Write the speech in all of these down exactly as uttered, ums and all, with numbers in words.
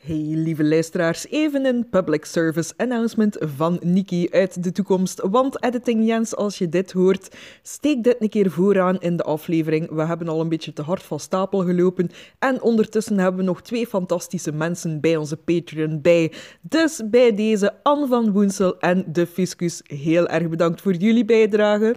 Hey lieve luisteraars, even een public service announcement van Nikki uit de toekomst. Want editing Jens, als je dit hoort, steek dit een keer vooraan in de aflevering. We hebben al een beetje te hard van stapel gelopen. En ondertussen hebben we nog twee fantastische mensen bij onze Patreon bij. Dus bij deze Anne van Woensel en de Fiscus, heel erg bedankt voor jullie bijdrage.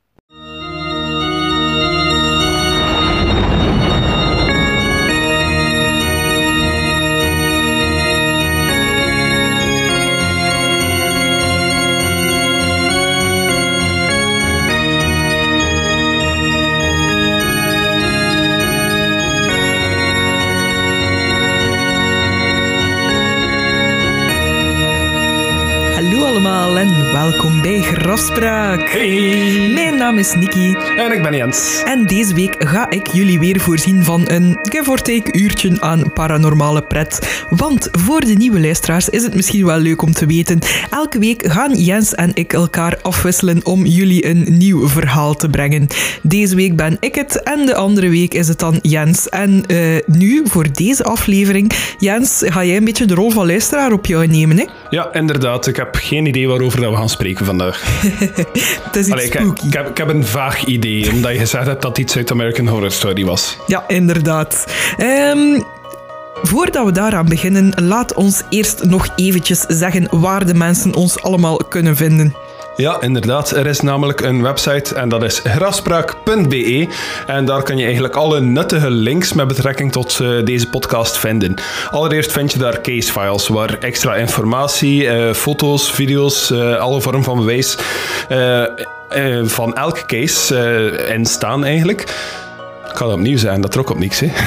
En welkom bij Grafspraak. Hey. Mijn naam is Nikki. En ik ben Jens. En deze week ga ik jullie weer voorzien van een give or take uurtje aan paranormale pret. Want voor de nieuwe luisteraars is het misschien wel leuk om te weten. Elke week gaan Jens en ik elkaar afwisselen om jullie een nieuw verhaal te brengen. Deze week ben ik het en de andere week is het dan Jens. En uh, nu, voor deze aflevering, Jens, ga jij een beetje de rol van luisteraar op jou nemen, hè? Ja, inderdaad. Ik heb geen idee waarover dat we gaan spreken vandaag. Het is iets Allee, ik, spooky. Ik heb, ik heb een vaag idee, omdat je gezegd hebt dat het iets uit American Horror Story was. Ja, inderdaad. Um, voordat we daaraan beginnen, laat ons eerst nog eventjes zeggen waar de mensen ons allemaal kunnen vinden. Ja, inderdaad. Er is namelijk een website en dat is grafspraak punt b e en daar kan je eigenlijk alle nuttige links met betrekking tot uh, deze podcast vinden. Allereerst vind je daar casefiles waar extra informatie, uh, foto's, video's, uh, alle vormen van bewijs uh, uh, van elke case uh, in staan eigenlijk. Ik ga dat opnieuw zeggen, dat trok op niks, hè.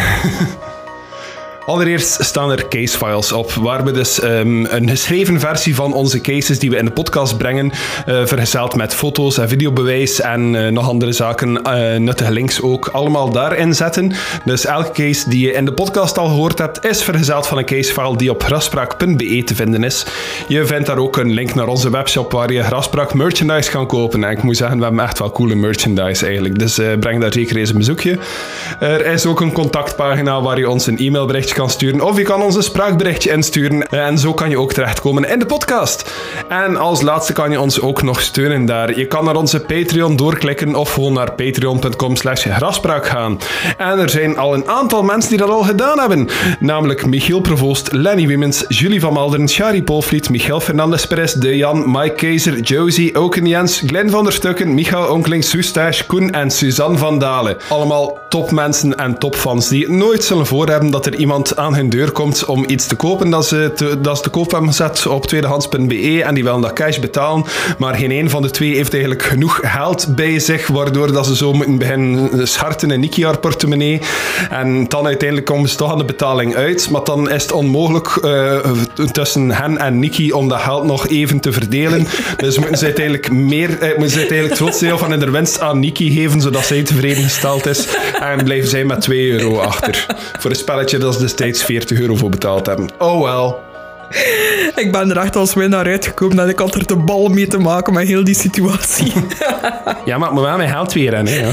Allereerst staan er casefiles op, waar we dus um, een geschreven versie van onze cases die we in de podcast brengen, uh, vergezeld met foto's en videobewijs en uh, nog andere zaken, uh, nuttige links ook, allemaal daarin zetten. Dus elke case die je in de podcast al gehoord hebt, is vergezeld van een casefile die op grafspraak punt b e te vinden is. Je vindt daar ook een link naar onze webshop waar je Grafspraak merchandise kan kopen. En ik moet zeggen, we hebben echt wel coole merchandise eigenlijk, dus uh, breng daar zeker eens een bezoekje. Er is ook een contactpagina waar je ons een e-mailberichtje kan sturen, of je kan ons een spraakberichtje insturen en zo kan je ook terechtkomen in de podcast. En als laatste kan je ons ook nog steunen daar. Je kan naar onze Patreon doorklikken of gewoon naar patreon punt com slash grafspraak gaan. En er zijn al een aantal mensen die dat al gedaan hebben, namelijk Michiel Provoost, Lenny Wiemens, Julie van Malderen, Shari Polvliet, Michael Fernandes Perez, De Jan, Mike Keizer, Josie, Oken Jens, Glenn van der Stukken, Michael Onkeling, Soestache, Koen en Suzanne van Dalen. Allemaal topmensen en topfans die het nooit zullen voorhebben dat er iemand aan hun deur komt om iets te kopen dat ze te, dat ze te koop hebben gezet op tweedehands punt b e en die willen dat cash betalen, maar geen een van de twee heeft eigenlijk genoeg geld bij zich, waardoor dat ze zo moeten beginnen scharten in Nikki haar portemonnee en dan uiteindelijk komen ze toch aan de betaling uit, maar dan is het onmogelijk uh, tussen hen en Nikki om dat geld nog even te verdelen, dus moeten ze uiteindelijk meer, uh, moeten ze uiteindelijk het grootste deel van hun winst aan Nikki geven, zodat zij tevreden gesteld is en blijven zij met twee euro achter voor een spelletje dat ze destijds veertig euro voor betaald hebben. Oh well. Ik ben er echt als winnaar uitgekomen en ik had er de bal mee te maken met heel die situatie. Ja, maar ik moet wel mijn geld weer in, hè. Ja.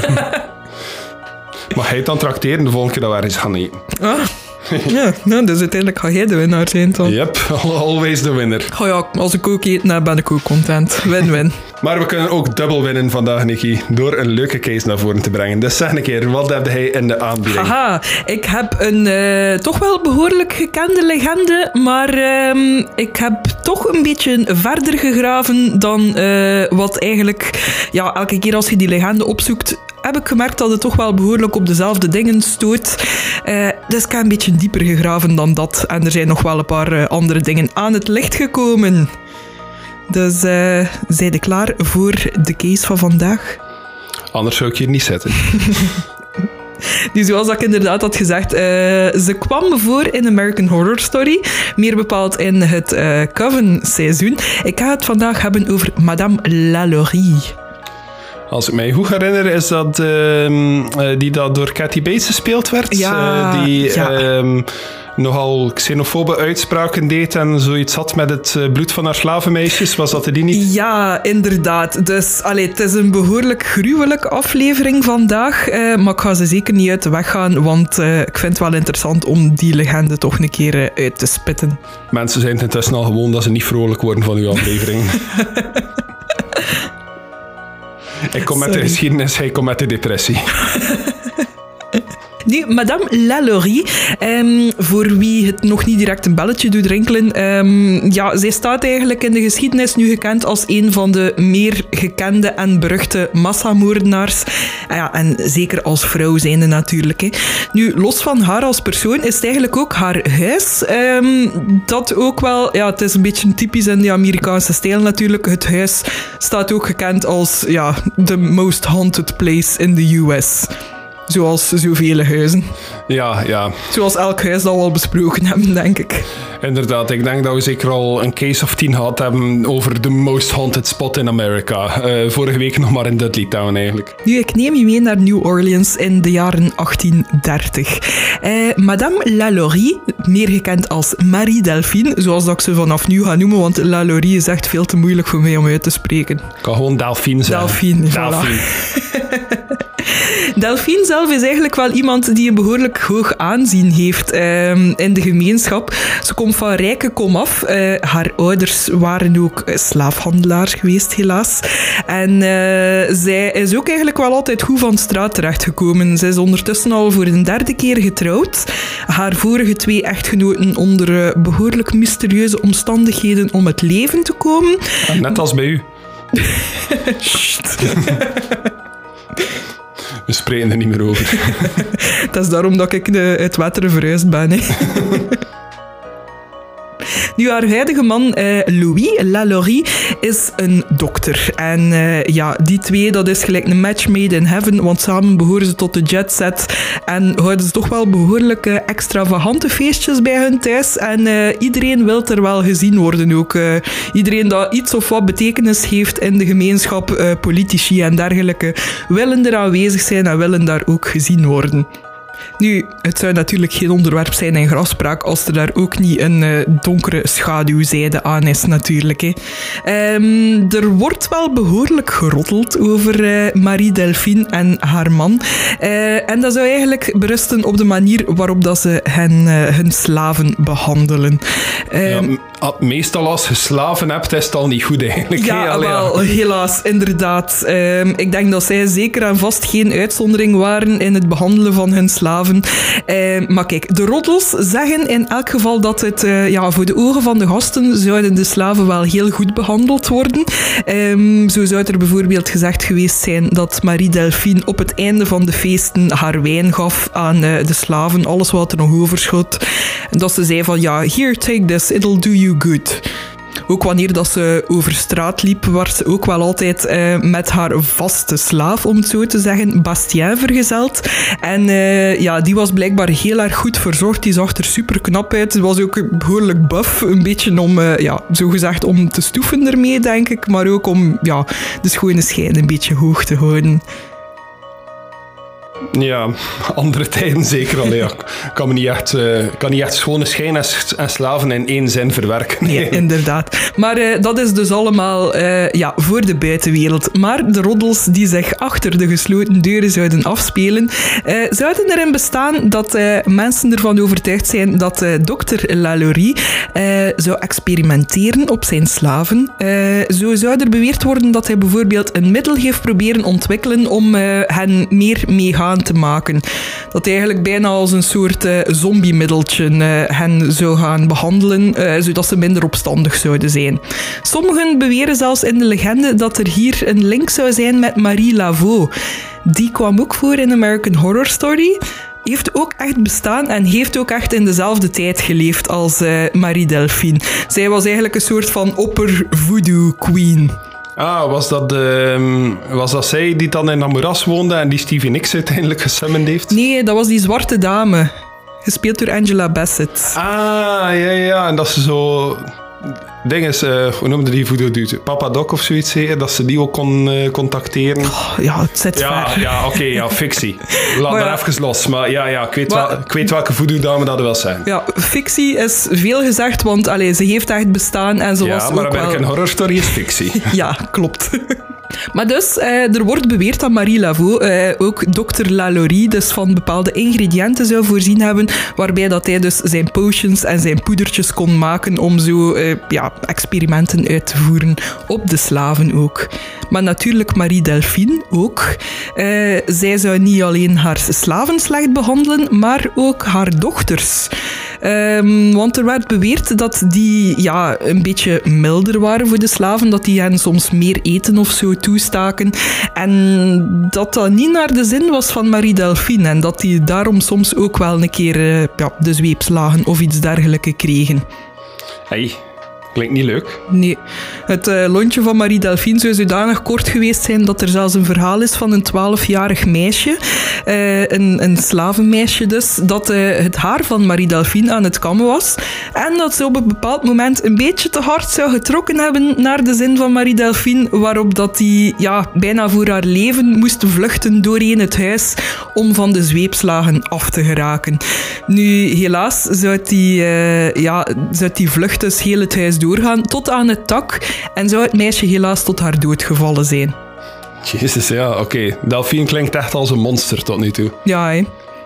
Mag jij het dan trakteren de volgende keer dat we ergens gaan eten? Ah. Ja, nou, dus uiteindelijk ga jij de winnaar zijn dan. Yep, always de winner. Oh ja, als ik ook eten heb, ben ik ook content. Win-win. Maar we kunnen ook dubbel winnen vandaag, Nikki, door een leuke case naar voren te brengen. Dus zeg een keer, wat heb jij in de aanbieding? Haha, ik heb een uh, toch wel behoorlijk gekende legende, maar uh, ik heb toch een beetje verder gegraven dan uh, wat eigenlijk... Ja, elke keer als je die legende opzoekt, heb ik gemerkt dat het toch wel behoorlijk op dezelfde dingen stoot. Uh, dus ik heb een beetje dieper gegraven dan dat. En er zijn nog wel een paar uh, andere dingen aan het licht gekomen. Dus uh, zijn je klaar voor de case van vandaag? Anders zou ik hier niet zitten. Die, zoals ik inderdaad had gezegd, uh, ze kwam voor in American Horror Story. Meer bepaald in het uh, Coven seizoen. Ik ga het vandaag hebben over Madame Lalaurie. Als ik mij goed herinner, is dat uh, uh, die dat door Kathy Bates gespeeld werd. Ja, uh, die ja. Uh, nogal xenofobe uitspraken deed en zoiets had met het uh, bloed van haar slavenmeisjes. Was dat er die niet? Ja, inderdaad. Dus allee, het is een behoorlijk gruwelijke aflevering vandaag. Uh, maar ik ga ze zeker niet uit de weg gaan, want uh, ik vind het wel interessant om die legende toch een keer uh, uit te spitten. Mensen zijn intussen al gewoon dat ze niet vrolijk worden van uw aflevering. Ik kom met de geschiedenis, hij komt met de depressie. Nu, Madame Lalaurie, um, voor wie het nog niet direct een belletje doet rinkelen, um, ja, zij staat eigenlijk in de geschiedenis nu gekend als een van de meer gekende en beruchte massamoordenaars. Ah ja, en zeker als vrouw zijnde natuurlijk. Hè. Nu, los van haar als persoon is het eigenlijk ook haar huis. Um, dat ook wel, ja, het is een beetje typisch in de Amerikaanse stijl natuurlijk. Het huis staat ook gekend als ja, the most haunted place in the U S. Zoals zoveel huizen. Ja, ja. Zoals elk huis dat we al besproken hebben, denk ik. Inderdaad, ik denk dat we zeker al een case of tien gehad hebben over the most haunted spot in Amerika. Uh, vorige week nog maar in Dudley Town eigenlijk. Nu, ik neem je mee naar New Orleans in de jaren achttien dertig. Uh, Madame Lalaurie, meer gekend als Marie Delphine, zoals dat ik ze vanaf nu ga noemen, want Lalaurie is echt veel te moeilijk voor mij om uit te spreken. Ik kan gewoon Delphine zeggen. Delphine, Delphine. Voilà. Delphine zelf is eigenlijk wel iemand die een behoorlijk hoog aanzien heeft uh, in de gemeenschap. Ze komt van rijke komaf. Uh, haar ouders waren ook slaafhandelaars geweest, helaas. En uh, zij is ook eigenlijk wel altijd goed van straat terechtgekomen. Ze is ondertussen al voor een derde keer getrouwd. Haar vorige twee echtgenoten onder uh, behoorlijk mysterieuze omstandigheden om het leven te komen. Net als bij u. Sst. We spreken er niet meer over. Dat is daarom dat ik de, uit Wetteren verhuisd ben. Hè. Nu, haar huidige man, uh, Louis Lalaurie, is een dokter. En uh, ja, die twee, dat is gelijk een match made in heaven, want samen behoren ze tot de jet set en houden ze toch wel behoorlijk uh, extravagante feestjes bij hun thuis. En uh, iedereen wil er wel gezien worden ook. Uh, iedereen dat iets of wat betekenis heeft in de gemeenschap, uh, politici en dergelijke, willen er aanwezig zijn en willen daar ook gezien worden. Nu, het zou natuurlijk geen onderwerp zijn in grafspraak als er daar ook niet een uh, donkere schaduwzijde aan is natuurlijk. Hè. Um, er wordt wel behoorlijk geroddeld over uh, Marie Delphine en haar man. Uh, en dat zou eigenlijk berusten op de manier waarop dat ze hen, uh, hun slaven behandelen. Um, ja, meestal als je slaven hebt, is het al niet goed eigenlijk. Ja, hey, wel, helaas, inderdaad. Um, ik denk dat zij zeker en vast geen uitzondering waren in het behandelen van hun slaven. Uh, maar kijk, de roddels zeggen in elk geval dat het uh, ja, voor de ogen van de gasten zouden de slaven wel heel goed behandeld worden. Um, zo zou er bijvoorbeeld gezegd geweest zijn dat Marie Delphine op het einde van de feesten haar wijn gaf aan uh, de slaven, alles wat er nog overschot. En dat ze zei van ja, here, take this, it'll do you good. Ook wanneer dat ze over straat liep, was ze ook wel altijd uh, met haar vaste slaaf, om het zo te zeggen, Bastien, vergezeld. En uh, ja, die was blijkbaar heel erg goed verzorgd. Die zag er super knap uit. Ze was ook behoorlijk buff. Een beetje om, uh, ja, zogezegd om te stoeven ermee, denk ik. Maar ook om ja, de schone schijn een beetje hoog te houden. Ja, andere tijden zeker al. Ja. Kan me niet echt, uh, kan niet echt schone schijn en slaven in één zin verwerken. Nee, ja, inderdaad. Maar uh, dat is dus allemaal uh, ja, voor de buitenwereld. Maar de roddels die zich achter de gesloten deuren zouden afspelen, uh, zouden erin bestaan dat uh, mensen ervan overtuigd zijn dat uh, dokter Lalaurie uh, zou experimenteren op zijn slaven. Uh, zo zou er beweerd worden dat hij bijvoorbeeld een middel heeft proberen ontwikkelen om uh, hen meer meegaan te maken. Dat hij eigenlijk bijna als een soort uh, zombiemiddeltje uh, hen zou gaan behandelen, uh, zodat ze minder opstandig zouden zijn. Sommigen beweren zelfs in de legende dat er hier een link zou zijn met Marie Laveau. Die kwam ook voor in American Horror Story. Heeft ook echt bestaan en heeft ook echt in dezelfde tijd geleefd als uh, Marie Delphine. Zij was eigenlijk een soort van opper voodoo queen. Ah, was dat, uh, was dat zij die dan in dat moeras woonde en die Stevie Nicks uiteindelijk gesummond heeft? Nee, dat was die zwarte dame. Gespeeld door Angela Bassett. Ah, ja, ja. En dat ze zo ding is, uh, hoe noemde die voodoo-dude? Papa Doc of zoiets zeker? Dat ze die ook kon uh, contacteren. Oh, ja, het zit ja, ver. Ja, oké, okay, ja, fictie. Laat maar daar ja. even los. Maar ja, ja ik, weet maar, wel, ik weet welke voodoo-dame dat wil zijn. Ja, fictie is veel gezegd, want allee, ze heeft echt bestaan en ze ja, was ook maar een wel... een horrorstory is fictie. Ja, klopt. Maar dus, eh, er wordt beweerd dat Marie Laveau eh, ook dokter Lalaurie dus van bepaalde ingrediënten zou voorzien hebben, waarbij dat hij dus zijn potions en zijn poedertjes kon maken om zo eh, ja, experimenten uit te voeren op de slaven ook. Maar natuurlijk Marie Delphine ook. Uh, zij zou niet alleen haar slaven slecht behandelen, maar ook haar dochters. Um, want er werd beweerd dat die ja, een beetje milder waren voor de slaven, dat die hen soms meer eten of zo toestaken. En dat dat niet naar de zin was van Marie Delphine en dat die daarom soms ook wel een keer uh, ja, de zweepslagen of iets dergelijks kregen. Hey. Klinkt niet leuk. Nee. Het uh, lontje van Marie Delphine zou zodanig kort geweest zijn dat er zelfs een verhaal is van een twaalfjarig meisje, uh, een, een slavenmeisje dus, dat uh, het haar van Marie Delphine aan het kammen was en dat ze op een bepaald moment een beetje te hard zou getrokken hebben naar de zin van Marie Delphine, waarop dat die ja, bijna voor haar leven moest vluchten doorheen het huis om van de zweepslagen af te geraken. Nu, helaas zou die, uh, ja, zou die vlucht dus heel het huis doorgaan tot aan het dak en zou het meisje helaas tot haar dood gevallen zijn. Jezus, ja, oké. Okay. Delphine klinkt echt als een monster tot nu toe. Ja, hè.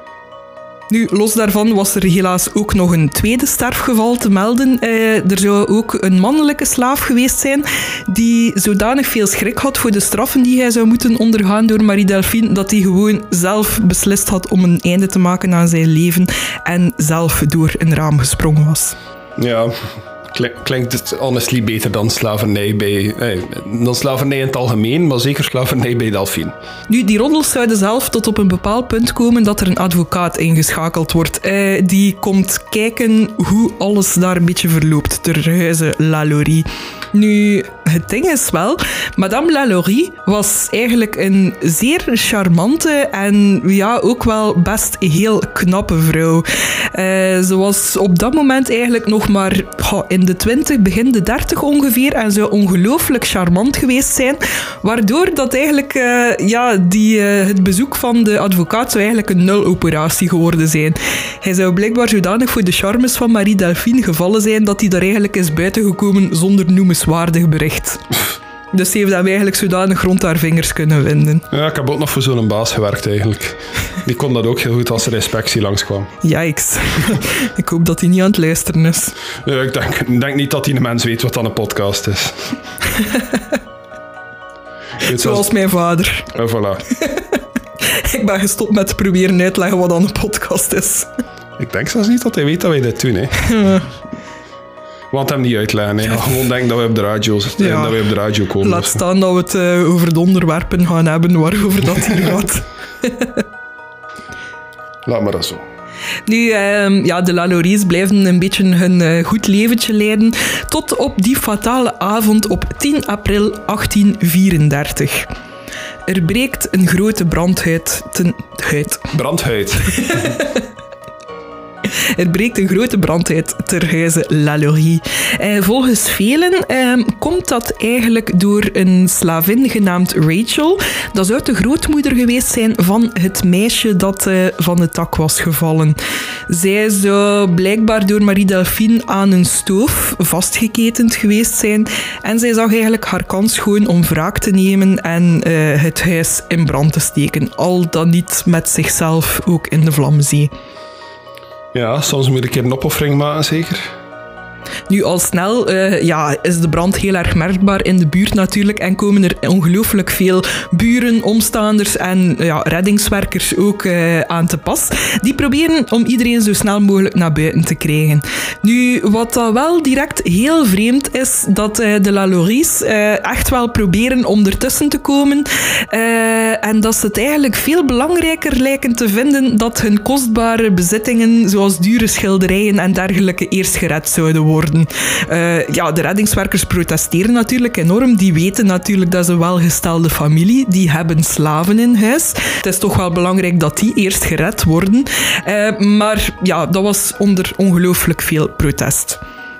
Nu, los daarvan was er helaas ook nog een tweede sterfgeval te melden. Uh, er zou ook een mannelijke slaaf geweest zijn die zodanig veel schrik had voor de straffen die hij zou moeten ondergaan door Marie Delphine, dat hij gewoon zelf beslist had om een einde te maken aan zijn leven en zelf door een raam gesprongen was. Ja... Klinkt het honestly beter dan slavernij bij... Eh, dan slavernij in het algemeen, maar zeker slavernij bij Delphine. Nu, die roddels zouden zelf tot op een bepaald punt komen dat er een advocaat ingeschakeld wordt. Eh, die komt kijken hoe alles daar een beetje verloopt ter huize Lalaurie. Nu, het ding is wel, Madame Lalaurie was eigenlijk een zeer charmante en ja, ook wel best heel knappe vrouw. Uh, ze was op dat moment eigenlijk nog maar oh, in de twintig, begin de dertig ongeveer en zou ongelooflijk charmant geweest zijn, waardoor dat eigenlijk uh, ja, die, uh, het bezoek van de advocaat zou eigenlijk een nul-operatie geworden zijn. Hij zou blijkbaar zodanig voor de charmes van Marie Delphine gevallen zijn dat hij daar eigenlijk is buitengekomen zonder noemenswaardig bericht. Dus die heeft hem eigenlijk zodanig rond haar vingers kunnen winden. Ja, ik heb ook nog voor zo'n baas gewerkt eigenlijk. Die kon dat ook heel goed als er inspectie langskwam. Yikes. Ik hoop dat hij niet aan het luisteren is. Ja, ik denk, ik denk niet dat hij een mens weet wat dan een podcast is. Zoals zelfs... mijn vader. En voilà. Ik ben gestopt met te proberen uit te leggen wat dan een podcast is. Ik denk zelfs niet dat hij weet dat wij dit doen, hè. Want hem niet uitleggen. Hè. Gewoon denken dat we op de radio, ja. dat we op de radio komen. Laat staan dat we het uh, over de onderwerpen gaan hebben waarover dat hier gaat. Laat maar dat zo. Nu, uh, ja, de Lalauries blijven een beetje hun uh, goed leventje leiden tot op die fatale avond op tien april achttien vierendertig. Er breekt een grote brand uit ten... Huid. Brandhuid. Er breekt een grote brand uit ter huize Lalaurie. Eh, volgens velen eh, komt dat eigenlijk door een slavin genaamd Rachel. Dat zou de grootmoeder geweest zijn van het meisje dat eh, van het dak was gevallen. Zij zou blijkbaar door Marie Delphine aan een stoof vastgeketend geweest zijn. En zij zag eigenlijk haar kans gewoon om wraak te nemen en eh, het huis in brand te steken. Al dan niet met zichzelf ook in de Vlammenzee. Ja, soms moet ik een opoffering maken, zeker. Nu, al snel uh, ja, is de brand heel erg merkbaar in de buurt natuurlijk en komen er ongelooflijk veel buren, omstaanders en ja, reddingswerkers ook uh, aan te pas. Die proberen om iedereen zo snel mogelijk naar buiten te krijgen. Nu, wat dat wel direct heel vreemd is, dat uh, de Lalauries uh, echt wel proberen om ertussen te komen uh, en dat ze het eigenlijk veel belangrijker lijken te vinden dat hun kostbare bezittingen, zoals dure schilderijen en dergelijke, eerst gered zouden worden. Uh, ja, de reddingswerkers protesteren natuurlijk enorm. Die weten natuurlijk dat is een welgestelde familie. Die hebben slaven in huis. Het is toch wel belangrijk dat die eerst gered worden. Uh, maar ja, dat was onder ongelooflijk veel protest.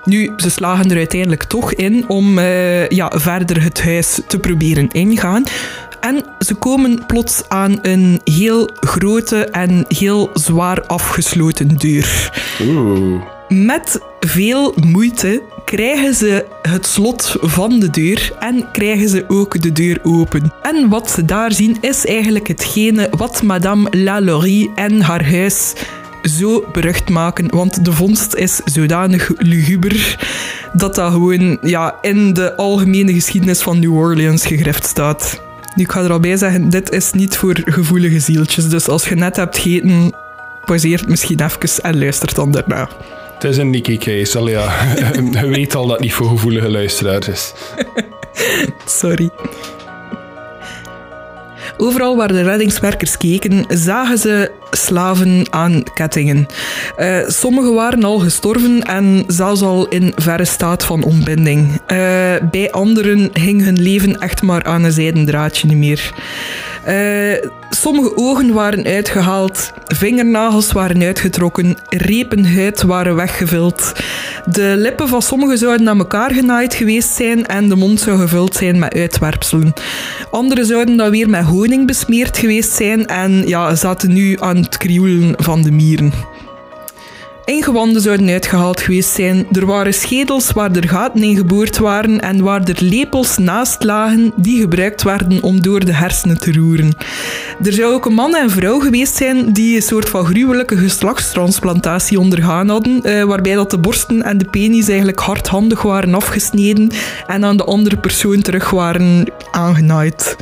Nu, ze slagen er uiteindelijk toch in om uh, ja, verder het huis te proberen ingaan. En ze komen plots aan een heel grote en heel zwaar afgesloten deur. Oeh. Met veel moeite krijgen ze het slot van de deur en krijgen ze ook de deur open. En wat ze daar zien is eigenlijk hetgene wat Madame Lalaurie en haar huis zo berucht maken, want de vondst is zodanig luguber dat dat gewoon ja, in de algemene geschiedenis van New Orleans gegrift staat. Nu, ik ga er al bij zeggen, dit is niet voor gevoelige zieltjes, dus als je net hebt gegeten, pauzeer het misschien even en luistert dan daarna. Het is een Nicky Case, al ja. Je weet al dat het niet voor gevoelige luisteraars is. Sorry. Overal waar de reddingswerkers keken, zagen ze slaven aan kettingen. Uh, sommigen waren al gestorven en zelfs al in verre staat van ontbinding. Uh, bij anderen hing hun leven echt maar aan een zijden draadje niet meer. Uh, sommige ogen waren uitgehaald, vingernagels waren uitgetrokken, repen huid waren weggevuld. De lippen van sommigen zouden aan elkaar genaaid geweest zijn en de mond zou gevuld zijn met uitwerpselen. Anderen zouden dan weer met honing besmeerd geweest zijn en ja, zaten nu aan het krioelen van de mieren. Ingewanden zouden uitgehaald geweest zijn. Er waren schedels waar er gaten in geboord waren en waar er lepels naast lagen die gebruikt werden om door de hersenen te roeren. Er zou ook een man en vrouw geweest zijn die een soort van gruwelijke geslachtstransplantatie ondergaan hadden, eh, waarbij dat de borsten en de penis eigenlijk hardhandig waren afgesneden en aan de andere persoon terug waren aangenaaid.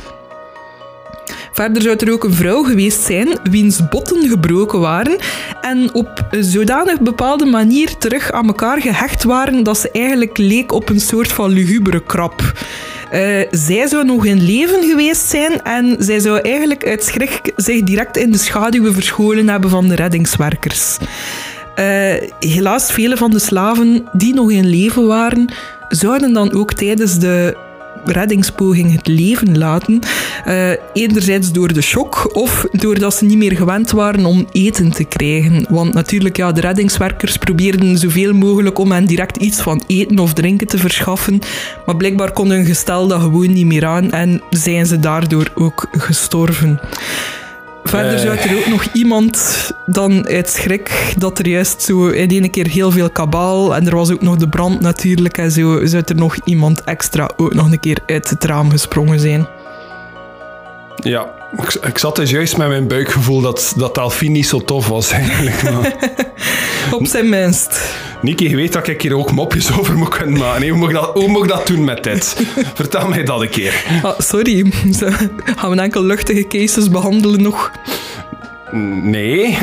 Verder zou er ook een vrouw geweest zijn wiens botten gebroken waren en op een zodanig bepaalde manier terug aan elkaar gehecht waren dat ze eigenlijk leek op een soort van lugubere krab. Uh, zij zou nog in leven geweest zijn en zij zou eigenlijk uit schrik zich direct in de schaduwen verscholen hebben van de reddingswerkers. Uh, helaas, vele van de slaven die nog in leven waren, zouden dan ook tijdens de reddingspoging het leven laten. Uh, enerzijds door de shock of doordat ze niet meer gewend waren om eten te krijgen. Want natuurlijk, ja, de reddingswerkers probeerden zoveel mogelijk om hen direct iets van eten of drinken te verschaffen. Maar blijkbaar kon hun gestel dat gewoon niet meer aan en zijn ze daardoor ook gestorven. Verder zou er ook nog iemand dan uit schrik dat er juist zo in één keer heel veel kabaal en er was ook nog de brand natuurlijk en zo, zou er nog iemand extra ook nog een keer uit het raam gesprongen zijn. Ja, ik, ik zat dus juist met mijn buikgevoel dat, dat Delphine niet zo tof was eigenlijk. Maar... Op zijn minst. Niki, je weet dat ik hier ook mopjes over moet kunnen maken. Hoe moet ik dat, hoe moet ik dat doen met dit? Vertel mij dat een keer. Ah, sorry, gaan we enkel luchtige cases behandelen nog? Nee.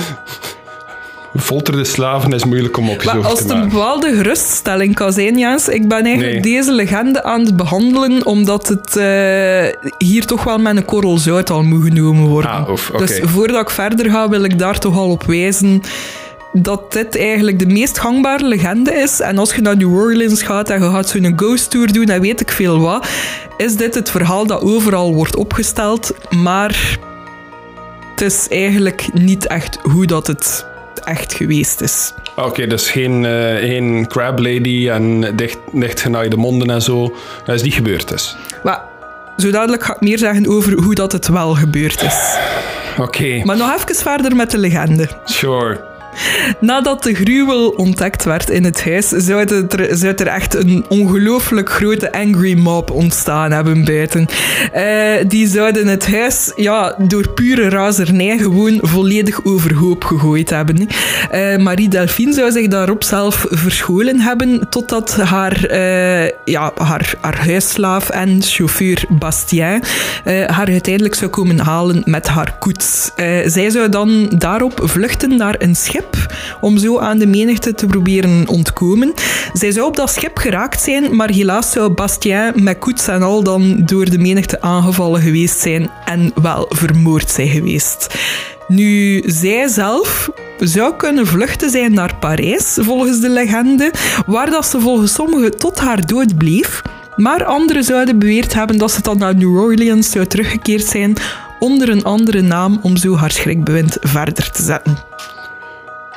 Folterde slaven is moeilijk om mopjes over te maken. Als het een bepaalde geruststelling kan zijn, Jens, ik ben eigenlijk nee. deze legende aan het behandelen omdat het uh, hier toch wel met een korrel zout al moet genomen worden. Ah, oef, okay. Dus voordat ik verder ga, wil ik daar toch al op wijzen dat dit eigenlijk de meest gangbare legende is. En als je naar New Orleans gaat en je gaat zo'n ghost tour doen en weet ik veel wat, is dit het verhaal dat overal wordt opgesteld, maar het is eigenlijk niet echt hoe dat het echt geweest is. Oké, okay, dus geen, uh, geen crab lady en dicht, dichtgenaaide monden en zo. Dat is niet gebeurd dus. Maar zo dadelijk ga ik meer zeggen over hoe dat het wel gebeurd is. Oké. Okay. Maar nog even verder met de legende. Sure. Nadat de gruwel ontdekt werd in het huis, zou er, zou er echt een ongelooflijk grote angry mob ontstaan hebben buiten. Uh, die zouden het huis ja, door pure razernij gewoon volledig overhoop gegooid hebben. Uh, Marie Delphine zou zich daarop zelf verscholen hebben totdat haar, uh, ja, haar, haar huisslaaf en chauffeur Bastien uh, haar uiteindelijk zou komen halen met haar koets. Uh, zij zou dan daarop vluchten naar een schip om zo aan de menigte te proberen ontkomen. Zij zou op dat schip geraakt zijn, maar helaas zou Bastien met koets en al dan door de menigte aangevallen geweest zijn en wel vermoord zijn geweest. Nu, zij zelf zou kunnen vluchten zijn naar Parijs, volgens de legende, waar dat ze volgens sommigen tot haar dood bleef. Maar anderen zouden beweerd hebben dat ze dan naar New Orleans zou teruggekeerd zijn onder een andere naam om zo haar schrikbewind verder te zetten.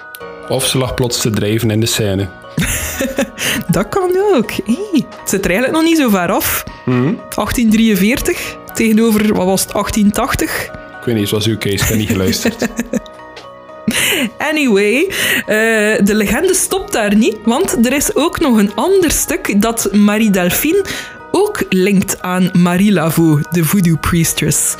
Of ze lag plots te drijven in de scène. Dat kan ook. Hey, het zit er eigenlijk nog niet zo ver af. Mm-hmm. achttien drieënveertig tegenover, wat was het, achttien tachtig? Ik weet niet, zoals uw case, ik heb niet geluisterd. Anyway, uh, de legende stopt daar niet, want er is ook nog een ander stuk dat Marie Delphine ook linkt aan Marie Laveau, de voodoo priestess.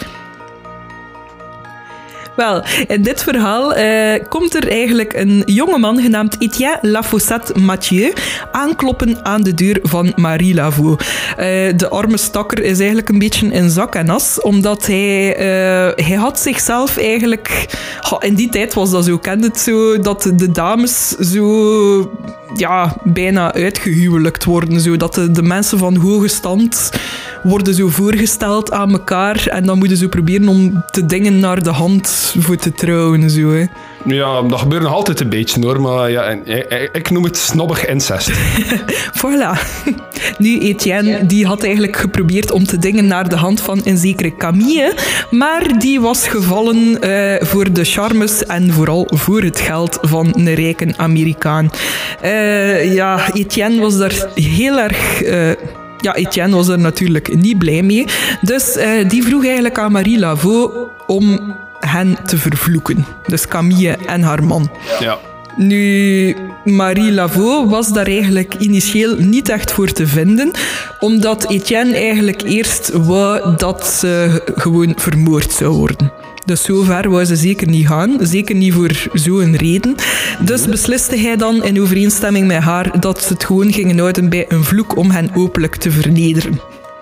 Wel, in dit verhaal uh, komt er eigenlijk een jongeman genaamd Etienne Lafossette Mathieu aankloppen aan de deur van Marie Laveau. Uh, de arme stakker is eigenlijk een beetje in zak en as, omdat hij, uh, hij had zichzelf eigenlijk... Oh, in die tijd was dat zo, kende het zo, dat de dames zo... ja, bijna uitgehuwelijkt worden. Zo, dat de, de mensen van hoge stand worden zo voorgesteld aan elkaar en dan moeten ze proberen om te dingen naar de hand voor te trouwen. Zo, hè. Ja, dat gebeurt nog altijd een beetje hoor, maar ja, ik, ik noem het snobbig incest. Voilà. Nu, Etienne, die had eigenlijk geprobeerd om te dingen naar de hand van een zekere Camille, maar die was gevallen uh, voor de charmes en vooral voor het geld van een rijke Amerikaan. Uh, ja, Etienne was daar heel erg... Uh, Ja, Etienne was er natuurlijk niet blij mee. Dus uh, die vroeg eigenlijk aan Marie Laveau om hen te vervloeken. Dus Camille en haar man. Ja. Nu, Marie Laveau was daar eigenlijk initieel niet echt voor te vinden, omdat Etienne eigenlijk eerst wou dat ze gewoon vermoord zou worden. Dus zover wou ze zeker niet gaan, zeker niet voor zo'n reden. Dus besliste hij dan in overeenstemming met haar dat ze het gewoon gingen houden bij een vloek om hen openlijk te vernederen.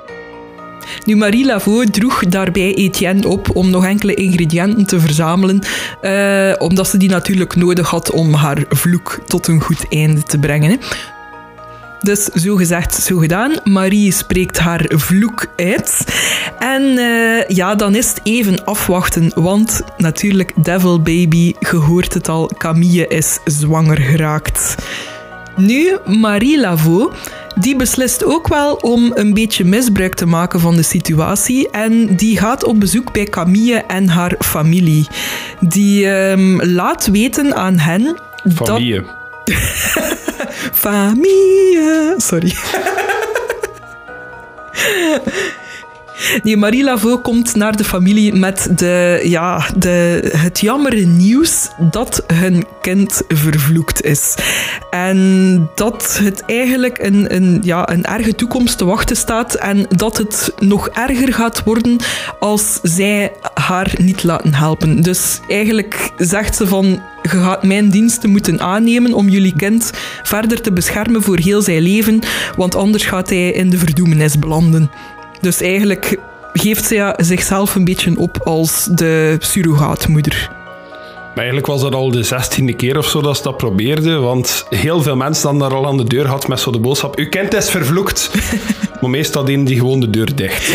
Nu, Marie Laveau droeg daarbij Etienne op om nog enkele ingrediënten te verzamelen, uh, omdat ze die natuurlijk nodig had om haar vloek tot een goed einde te brengen. Hè. Dus zo gezegd, zo gedaan. Marie spreekt haar vloek uit. En uh, ja, dan is het even afwachten, want natuurlijk, Devil Baby, je hoort het al, Camille is zwanger geraakt. Nu, Marie Laveau, die beslist ook wel om een beetje misbruik te maken van de situatie en die gaat op bezoek bij Camille en haar familie. Die um, laat weten aan hen... Familie. Dat... Familie. Sorry. Nee, Marie Laveau komt naar de familie met de, ja, de, het jammere nieuws dat hun kind vervloekt is. En dat het eigenlijk een, een, ja, een erge toekomst te wachten staat en dat het nog erger gaat worden als zij haar niet laten helpen. Dus eigenlijk zegt ze van... Je gaat mijn diensten moeten aannemen om jullie kind verder te beschermen voor heel zijn leven, want anders gaat hij in de verdoemenis belanden. Dus eigenlijk geeft zij zichzelf een beetje op als de surrogaatmoeder. Maar eigenlijk was dat al de zestiende keer of zo dat ze dat probeerde, want heel veel mensen dan daar al aan de deur had met zo de boodschap, uw kind is vervloekt. Maar meestal deden die gewoon de deur dicht.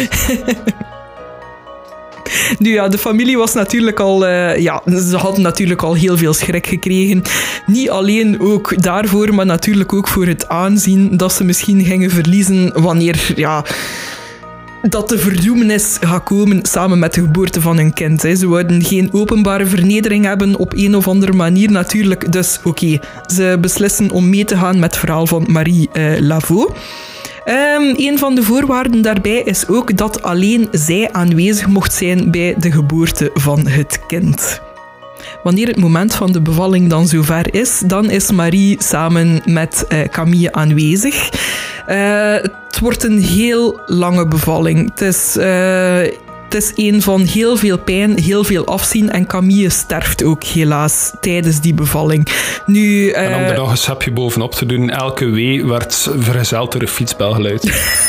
Nu ja, de familie was natuurlijk al... Uh, ja, ze hadden natuurlijk al heel veel schrik gekregen. Niet alleen ook daarvoor, maar natuurlijk ook voor het aanzien dat ze misschien gingen verliezen wanneer... Ja, dat de verdoemenis gaat komen samen met de geboorte van hun kind. Hè. Ze wouden geen openbare vernedering hebben op een of andere manier natuurlijk. Dus oké, okay, ze beslissen om mee te gaan met het verhaal van Marie uh, Laveau. Um, een van de voorwaarden daarbij is ook dat alleen zij aanwezig mocht zijn bij de geboorte van het kind. Wanneer het moment van de bevalling dan zover is, dan is Marie samen met uh, Camille aanwezig. Uh, het wordt een heel lange bevalling. Het is... Uh, Het is een van heel veel pijn, heel veel afzien en Camille sterft ook helaas tijdens die bevalling. Nu, uh... En om er nog een schepje bovenop te doen, elke wee werd vergezeld door een fietsbelgeluid.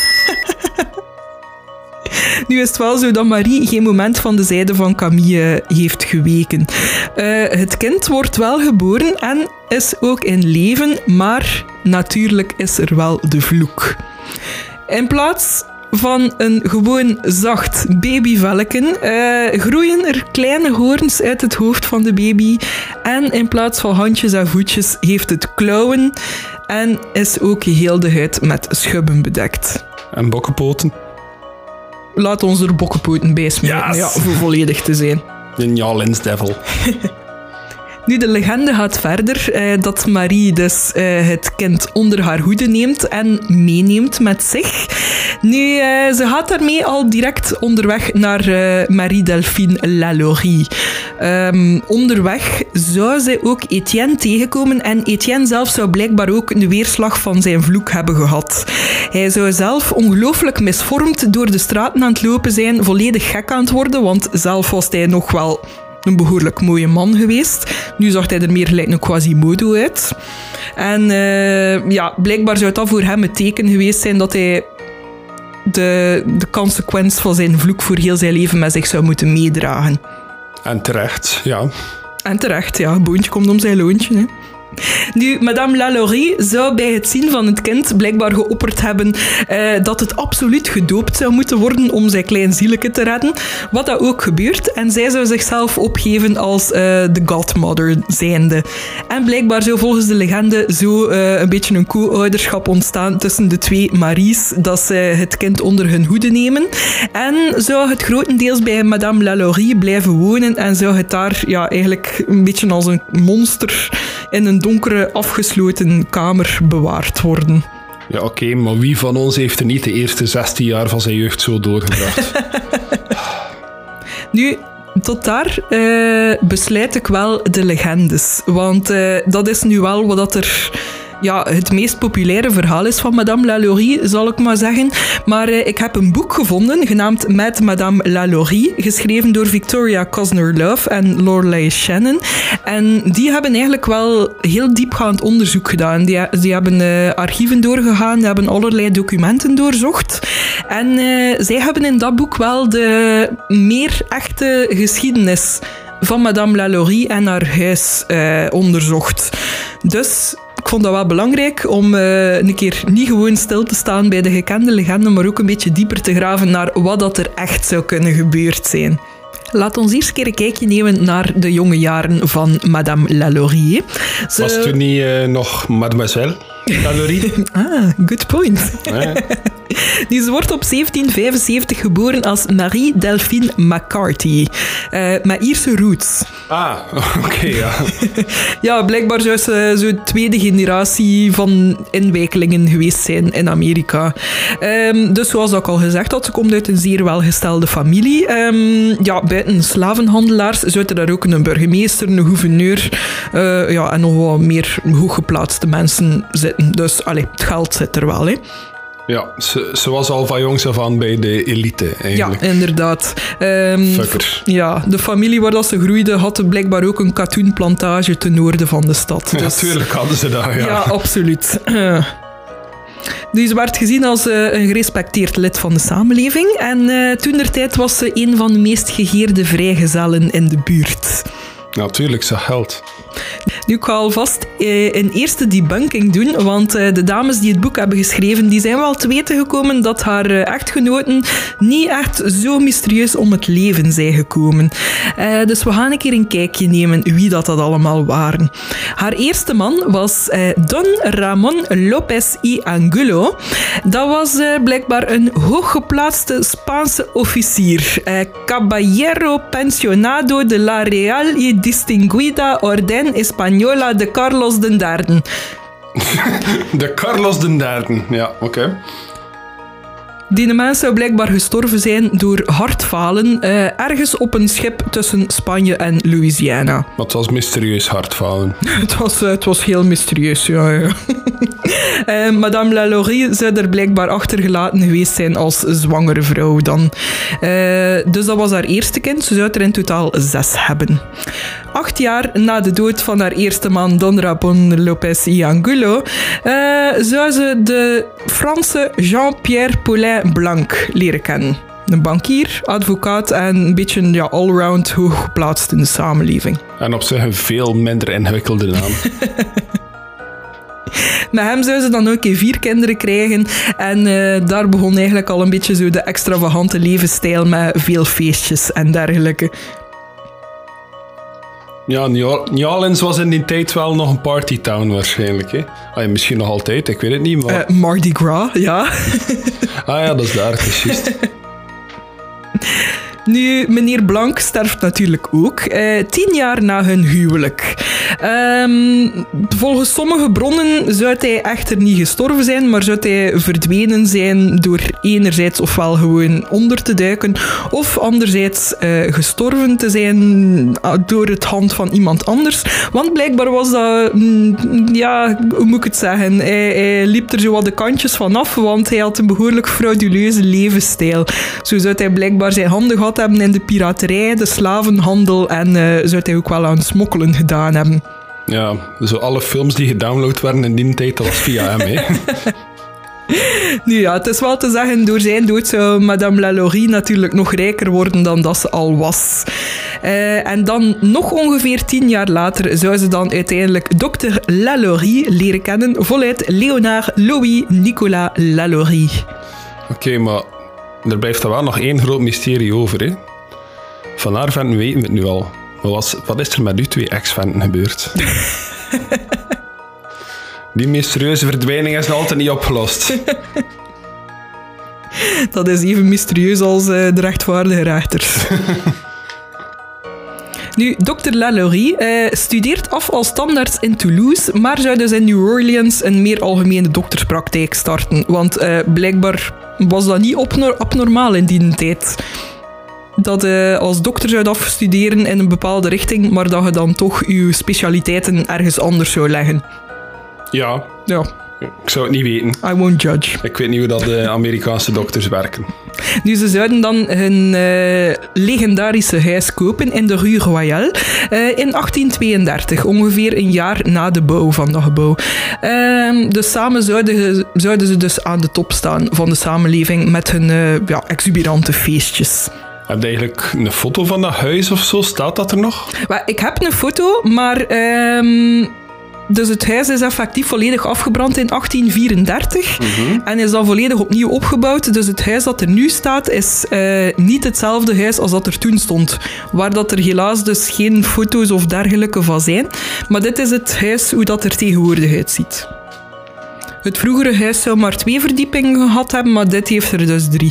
Nu is het wel zo dat Marie geen moment van de zijde van Camille heeft geweken. Uh, het kind wordt wel geboren en is ook in leven, maar natuurlijk is er wel de vloek. In plaats... van een gewoon zacht babyvelleken uh, groeien er kleine hoorns uit het hoofd van de baby en in plaats van handjes en voetjes heeft het klauwen en is ook heel de huid met schubben bedekt. En bokkenpoten? Laat ons er bokkenpoten bij smeren, yes. Ja, voor volledig te zijn. Een ja, Lens Devil. Nu, de legende gaat verder uh, dat Marie dus uh, het kind onder haar hoede neemt en meeneemt met zich. Nu, uh, ze gaat daarmee al direct onderweg naar uh, Marie-Delphine Lalaurie. Um, onderweg zou zij ook Etienne tegenkomen en Etienne zelf zou blijkbaar ook een weerslag van zijn vloek hebben gehad. Hij zou zelf ongelooflijk misvormd door de straten aan het lopen zijn, volledig gek aan het worden, want zelf was hij nog wel een behoorlijk mooie man geweest. Nu zag hij er meer gelijk een Quasimodo uit. En uh, ja, blijkbaar zou dat voor hem het teken geweest zijn dat hij de, de consequentie van zijn vloek voor heel zijn leven met zich zou moeten meedragen. En terecht, ja. En terecht, ja. Boontje komt om zijn loontje, hè. Nu, Madame Lalaurie zou bij het zien van het kind blijkbaar geopperd hebben uh, dat het absoluut gedoopt zou moeten worden om zijn klein zieleke te redden. Wat dat ook gebeurt. En zij zou zichzelf opgeven als uh, de godmother zijnde. En blijkbaar zou volgens de legende zo uh, een beetje een co-ouderschap ontstaan tussen de twee Maries, dat ze het kind onder hun hoede nemen. En zou het grotendeels bij Madame Lalaurie blijven wonen en zou het daar ja, eigenlijk een beetje als een monster in een donkere, afgesloten kamer bewaard worden. Ja, oké, okay, maar wie van ons heeft er niet de eerste zestien jaar van zijn jeugd zo doorgebracht? Nu, tot daar uh, besluit ik wel de legendes. Want uh, dat is nu wel wat er ja, het meest populaire verhaal is van Madame Lalaurie, zal ik maar zeggen. Maar uh, ik heb een boek gevonden, genaamd Met Madame Lalaurie, geschreven door Victoria Cosner-Love en Lorelei Shannon. En die hebben eigenlijk wel heel diepgaand onderzoek gedaan. Die, die hebben uh, archieven doorgegaan, die hebben allerlei documenten doorzocht. En uh, zij hebben in dat boek wel de meer echte geschiedenis van Madame Lalaurie en haar huis uh, onderzocht. Dus ik vond dat wel belangrijk om uh, een keer niet gewoon stil te staan bij de gekende legende, maar ook een beetje dieper te graven naar wat dat er echt zou kunnen gebeurd zijn. Laat ons eerst een keer een kijkje nemen naar de jonge jaren van Madame Lalaurie. Ze... Was toen niet uh, nog Mademoiselle Lalaurie? Ah, good point. Nee. Die ze wordt op zeventien vijfenzeventig geboren als Marie-Delphine McCarthy. Uh, met Ierse roots. Ah, oké, okay, ja. Ja, blijkbaar zou ze zo'n tweede generatie van inwijkelingen geweest zijn in Amerika. Um, dus zoals ik al gezegd had, ze komt uit een zeer welgestelde familie. Um, ja, buiten slavenhandelaars zou er daar ook een burgemeester, een gouverneur uh, ja, en nog wat meer hooggeplaatste mensen zitten. Dus allee, het geld zit er wel, hè. Ja, ze, ze was al van jongs af aan bij de elite, eigenlijk. Ja, inderdaad. Um, Fucker. Ja, de familie waar dat ze groeide had blijkbaar ook een katoenplantage ten noorden van de stad. Ja, dus... natuurlijk hadden ze dat, ja. Ja, absoluut. Uh. Dus ze werd gezien als uh, een gerespecteerd lid van de samenleving. En uh, toentertijd was ze een van de meest gegeerde vrijgezellen in de buurt. Natuurlijk, ze geld. Nu, ik ga alvast uh, een eerste debunking doen, want uh, de dames die het boek hebben geschreven, die zijn wel te weten gekomen dat haar uh, echtgenoten niet echt zo mysterieus om het leven zijn gekomen. Uh, dus we gaan een keer een kijkje nemen wie dat, dat allemaal waren. Haar eerste man was uh, Don Ramon López y Angulo. Dat was uh, blijkbaar een hooggeplaatste Spaanse officier. Uh, Caballero pensionado de la Real y Distinguida Orden Española de Carlos de Derde. De Carlos de Derde, ja, oké. Okay. Die mens zou blijkbaar gestorven zijn door hartfalen uh, ergens op een schip tussen Spanje en Louisiana. Maar het was mysterieus hartfalen. het, was, uh, het was heel mysterieus, ja. ja. uh, Madame Lalaurie zou er blijkbaar achtergelaten geweest zijn als zwangere vrouw dan. Uh, dus dat was haar eerste kind. Ze zou er in totaal zes hebben. Acht jaar na de dood van haar eerste man, Don Ramon López y Angulo, uh, zou ze de Franse Jean-Pierre Paulin Blanc leren kennen. Een bankier, advocaat en een beetje ja, allround hooggeplaatst in de samenleving. En op zich een veel minder ingewikkelde naam. Met hem zou ze dan ook vier kinderen krijgen. En uh, daar begon eigenlijk al een beetje zo de extravagante levensstijl met veel feestjes en dergelijke. Ja, New Orleans was in die tijd wel nog een partytown waarschijnlijk. Hè? Ah, misschien nog altijd, ik weet het niet. Maar... Uh, Mardi Gras, ja. Ah ja, dat is daar, het is juist. Nu, meneer Blanc sterft natuurlijk ook. Uh, tien jaar na hun huwelijk. Um, volgens sommige bronnen zou hij echter niet gestorven zijn, maar zou hij verdwenen zijn door enerzijds ofwel gewoon onder te duiken, of anderzijds uh, gestorven te zijn door het hand van iemand anders. Want blijkbaar was dat, mm, ja, hoe moet ik het zeggen, hij, hij liep er zo wat de kantjes vanaf, want hij had een behoorlijk frauduleuze levensstijl. Zo zou hij blijkbaar zijn handen gehad hebben in de piraterij, de slavenhandel en uh, zou hij ook wel aan smokkelen gedaan hebben. Ja, zo alle films die gedownload werden in die tijd, dat was via hem, hè. Nu ja, het is wel te zeggen, door zijn dood zou Madame Lalaurie natuurlijk nog rijker worden dan dat ze al was. Uh, en dan nog ongeveer tien jaar later zou ze dan uiteindelijk dokter Lalaurie leren kennen, voluit Léonard Louis Nicolas Lalaurie. Oké, okay, maar er blijft er wel nog één groot mysterie over, hè. Van haar venten weten we het nu al. Wat, was, wat is er met u twee ex-venten gebeurd? Die mysterieuze verdwijning is nog altijd niet opgelost. Dat is even mysterieus als uh, de rechtvaardige rechters. Nu, dokter Lalaurie uh, studeert af als tandarts in Toulouse, maar zou dus in New Orleans een meer algemene dokterspraktijk starten. Want uh, blijkbaar was dat niet abnormaal in die tijd. Dat je uh, als dokter zou afstuderen in een bepaalde richting, maar dat je dan toch je specialiteiten ergens anders zou leggen. Ja. Ja. Ik zou het niet weten. I won't judge. Ik weet niet hoe dat de Amerikaanse dokters werken. Nu, ze zouden dan hun uh, legendarische huis kopen in de Rue Royale uh, in achttien tweeëndertig, ongeveer een jaar na de bouw van dat gebouw. Uh, dus samen zouden, zouden ze dus aan de top staan van de samenleving met hun uh, ja, exuberante feestjes. Heb je eigenlijk een foto van dat huis of zo? Staat dat er nog? Well, ik heb een foto, maar... Um, Dus het huis is effectief volledig afgebrand in achttien vierendertig mm-hmm. en is dan volledig opnieuw opgebouwd. Dus het huis dat er nu staat is uh, niet hetzelfde huis als dat er toen stond. Waar dat er helaas dus geen foto's of dergelijke van zijn. Maar dit is het huis hoe dat er tegenwoordig uitziet. Het vroegere huis zou maar twee verdiepingen gehad hebben, maar dit heeft er dus drie.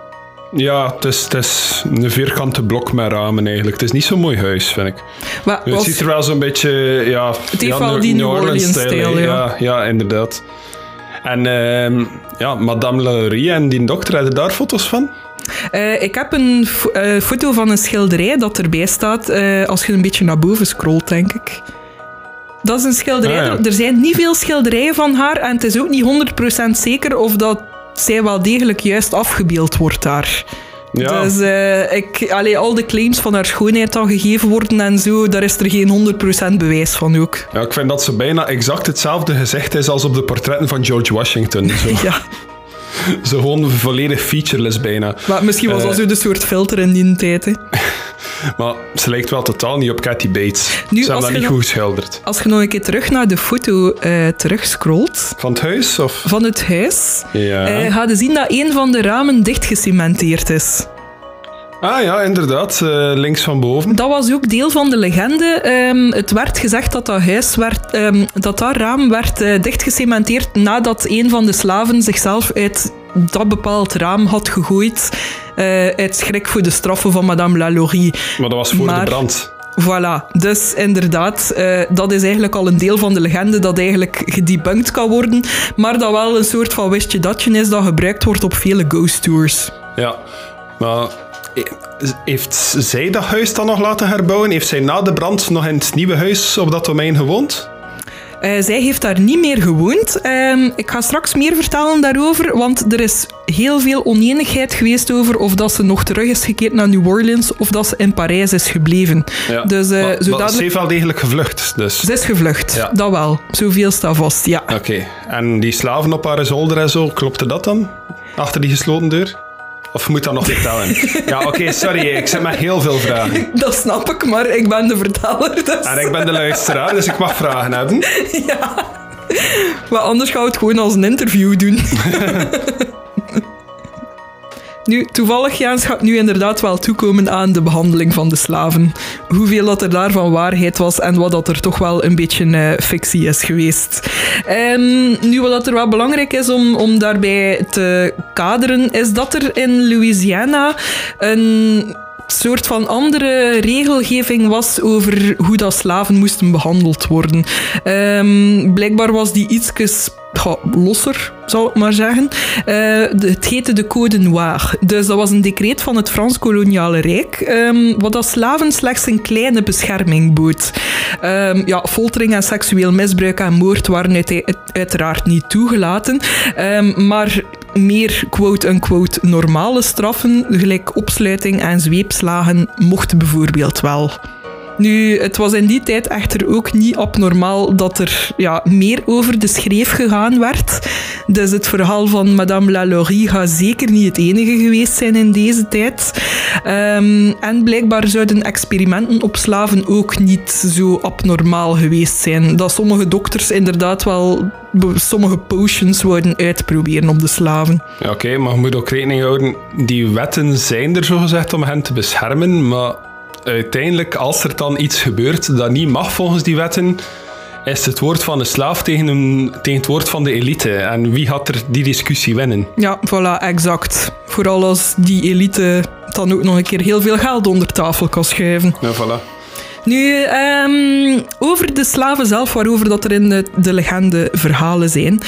Ja, het is, het is een vierkante blok met ramen eigenlijk. Het is niet zo'n mooi huis, vind ik. Maar het als... ziet er wel zo'n beetje... Ja, het heeft ja, wel die New Orleans-stijl, ja. ja. Ja, inderdaad. En uh, ja, Madame Lalaurie en die dokter, heb je daar foto's van? Uh, ik heb een fo- uh, foto van een schilderij dat erbij staat, uh, als je een beetje naar boven scrolt, denk ik. Dat is een schilderij. Ah, ja. Er zijn niet veel schilderijen van haar en het is ook niet honderd procent zeker of dat zij wel degelijk juist afgebeeld wordt daar. Ja. Dus uh, ik, allee, al de claims van haar schoonheid dan gegeven worden en zo, daar is er geen honderd procent bewijs van ook. Ja, ik vind dat ze bijna exact hetzelfde gezicht is als op de portretten van George Washington. Zo. Ja. Zo gewoon volledig featureless bijna. Maar misschien was dat uh, zo de soort filter in die tijd, hè. Maar ze lijkt wel totaal niet op Kathy Bates. Nu, ze hebben dat niet nog, goed geschilderd. Als je nog een keer terug naar de foto uh, terugscrollt... Van het huis? Of? Van het huis. Ja. Uh, ga je zien dat een van de ramen dichtgecementeerd is. Ah ja, inderdaad. Uh, links van boven. Dat was ook deel van de legende. Um, het werd gezegd dat dat huis werd, um, dat dat raam werd uh, dichtgecementeerd nadat een van de slaven zichzelf uit dat bepaald raam had gegooid. Uh, uit schrik voor de straffen van Madame Lalaurie. Maar dat was voor maar, de brand. Voilà. Dus inderdaad, uh, dat is eigenlijk al een deel van de legende dat eigenlijk gedebunked kan worden. Maar dat wel een soort van wistje datje is dat gebruikt wordt op vele ghost tours. Ja, maar... Heeft zij dat huis dan nog laten herbouwen? Heeft zij na de brand nog in het nieuwe huis op dat domein gewoond? Uh, zij heeft daar niet meer gewoond. Uh, ik ga straks meer vertellen daarover, want er is heel veel oneenigheid geweest over of dat ze nog terug is gekeerd naar New Orleans of dat ze in Parijs is gebleven. Ja. Dus, uh, maar, zodat maar ze heeft wel degelijk gevlucht. Dus. Ze is gevlucht, ja. Dat wel. Zoveel staat vast, ja. Oké. Okay. En die slaven op haar zolder en zo, klopte dat dan? Achter die gesloten deur? Of moet dat nog vertellen? Ja, oké, okay, sorry. Ik zit met heel veel vragen. Dat snap ik, maar ik ben de verteller. Dus. En ik ben de luisteraar, dus ik mag vragen hebben. Ja. Maar anders gaan we het gewoon als een interview doen. Nu, toevallig, Jens, gaat nu inderdaad wel toekomen aan de behandeling van de slaven. Hoeveel dat er daarvan waarheid was en wat dat er toch wel een beetje uh, fictie is geweest. Um, nu, wat dat er wel belangrijk is om, om daarbij te kaderen, is dat er in Louisiana een soort van andere regelgeving was over hoe dat slaven moesten behandeld worden. Um, blijkbaar was die ietsjes ja, losser, zal ik maar zeggen. Uh, het heette de Code Noir. Dus dat was een decreet van het Frans-koloniale Rijk, um, wat dat slaven slechts een kleine bescherming bood. Um, ja, foltering en seksueel misbruik en moord waren uit, uiteraard niet toegelaten, um, maar meer quote-unquote normale straffen, gelijk opsluiting en zweepslagen, mochten bijvoorbeeld wel. Nu, het was in die tijd echter ook niet abnormaal dat er ja, meer over de schreef gegaan werd. Dus het verhaal van Madame Lalaurie gaat zeker niet het enige geweest zijn in deze tijd. Um, en blijkbaar zouden experimenten op slaven ook niet zo abnormaal geweest zijn. Dat sommige dokters inderdaad wel sommige potions worden uitproberen op de slaven. Ja, oké, okay, maar je moet ook rekening houden, die wetten zijn er zogezegd om hen te beschermen, maar uiteindelijk, als er dan iets gebeurt dat niet mag volgens die wetten, is het woord van de slaaf tegen, een, tegen het woord van de elite. En wie gaat er die discussie winnen? Ja, voilà, exact. Vooral als die elite dan ook nog een keer heel veel geld onder tafel kan schuiven. Ja, voilà. Nu, um, over de slaven zelf, waarover dat er in de, de legende verhalen zijn,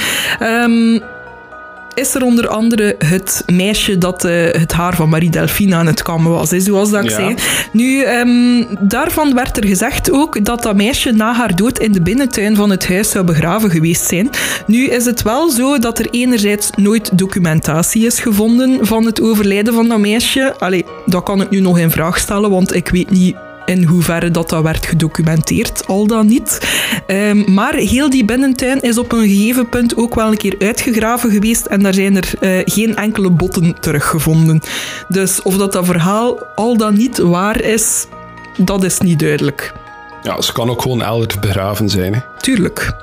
um, is er onder andere het meisje dat uh, het haar van Marie Delphine aan het kammen was, hè, zoals dat ik ja. zei. Nu, um, daarvan werd er gezegd ook dat dat meisje na haar dood in de binnentuin van het huis zou begraven geweest zijn. Nu is het wel zo dat er enerzijds nooit documentatie is gevonden van het overlijden van dat meisje. Allee, dat kan ik nu nog in vraag stellen, want ik weet niet in hoeverre dat, dat werd gedocumenteerd, al dan niet. Um, maar heel die binnentuin is op een gegeven punt ook wel een keer uitgegraven geweest en daar zijn er uh, geen enkele botten teruggevonden. Dus of dat, dat verhaal al dan niet waar is, dat is niet duidelijk. Ja, ze kan ook gewoon elders begraven zijn. Hè? Tuurlijk.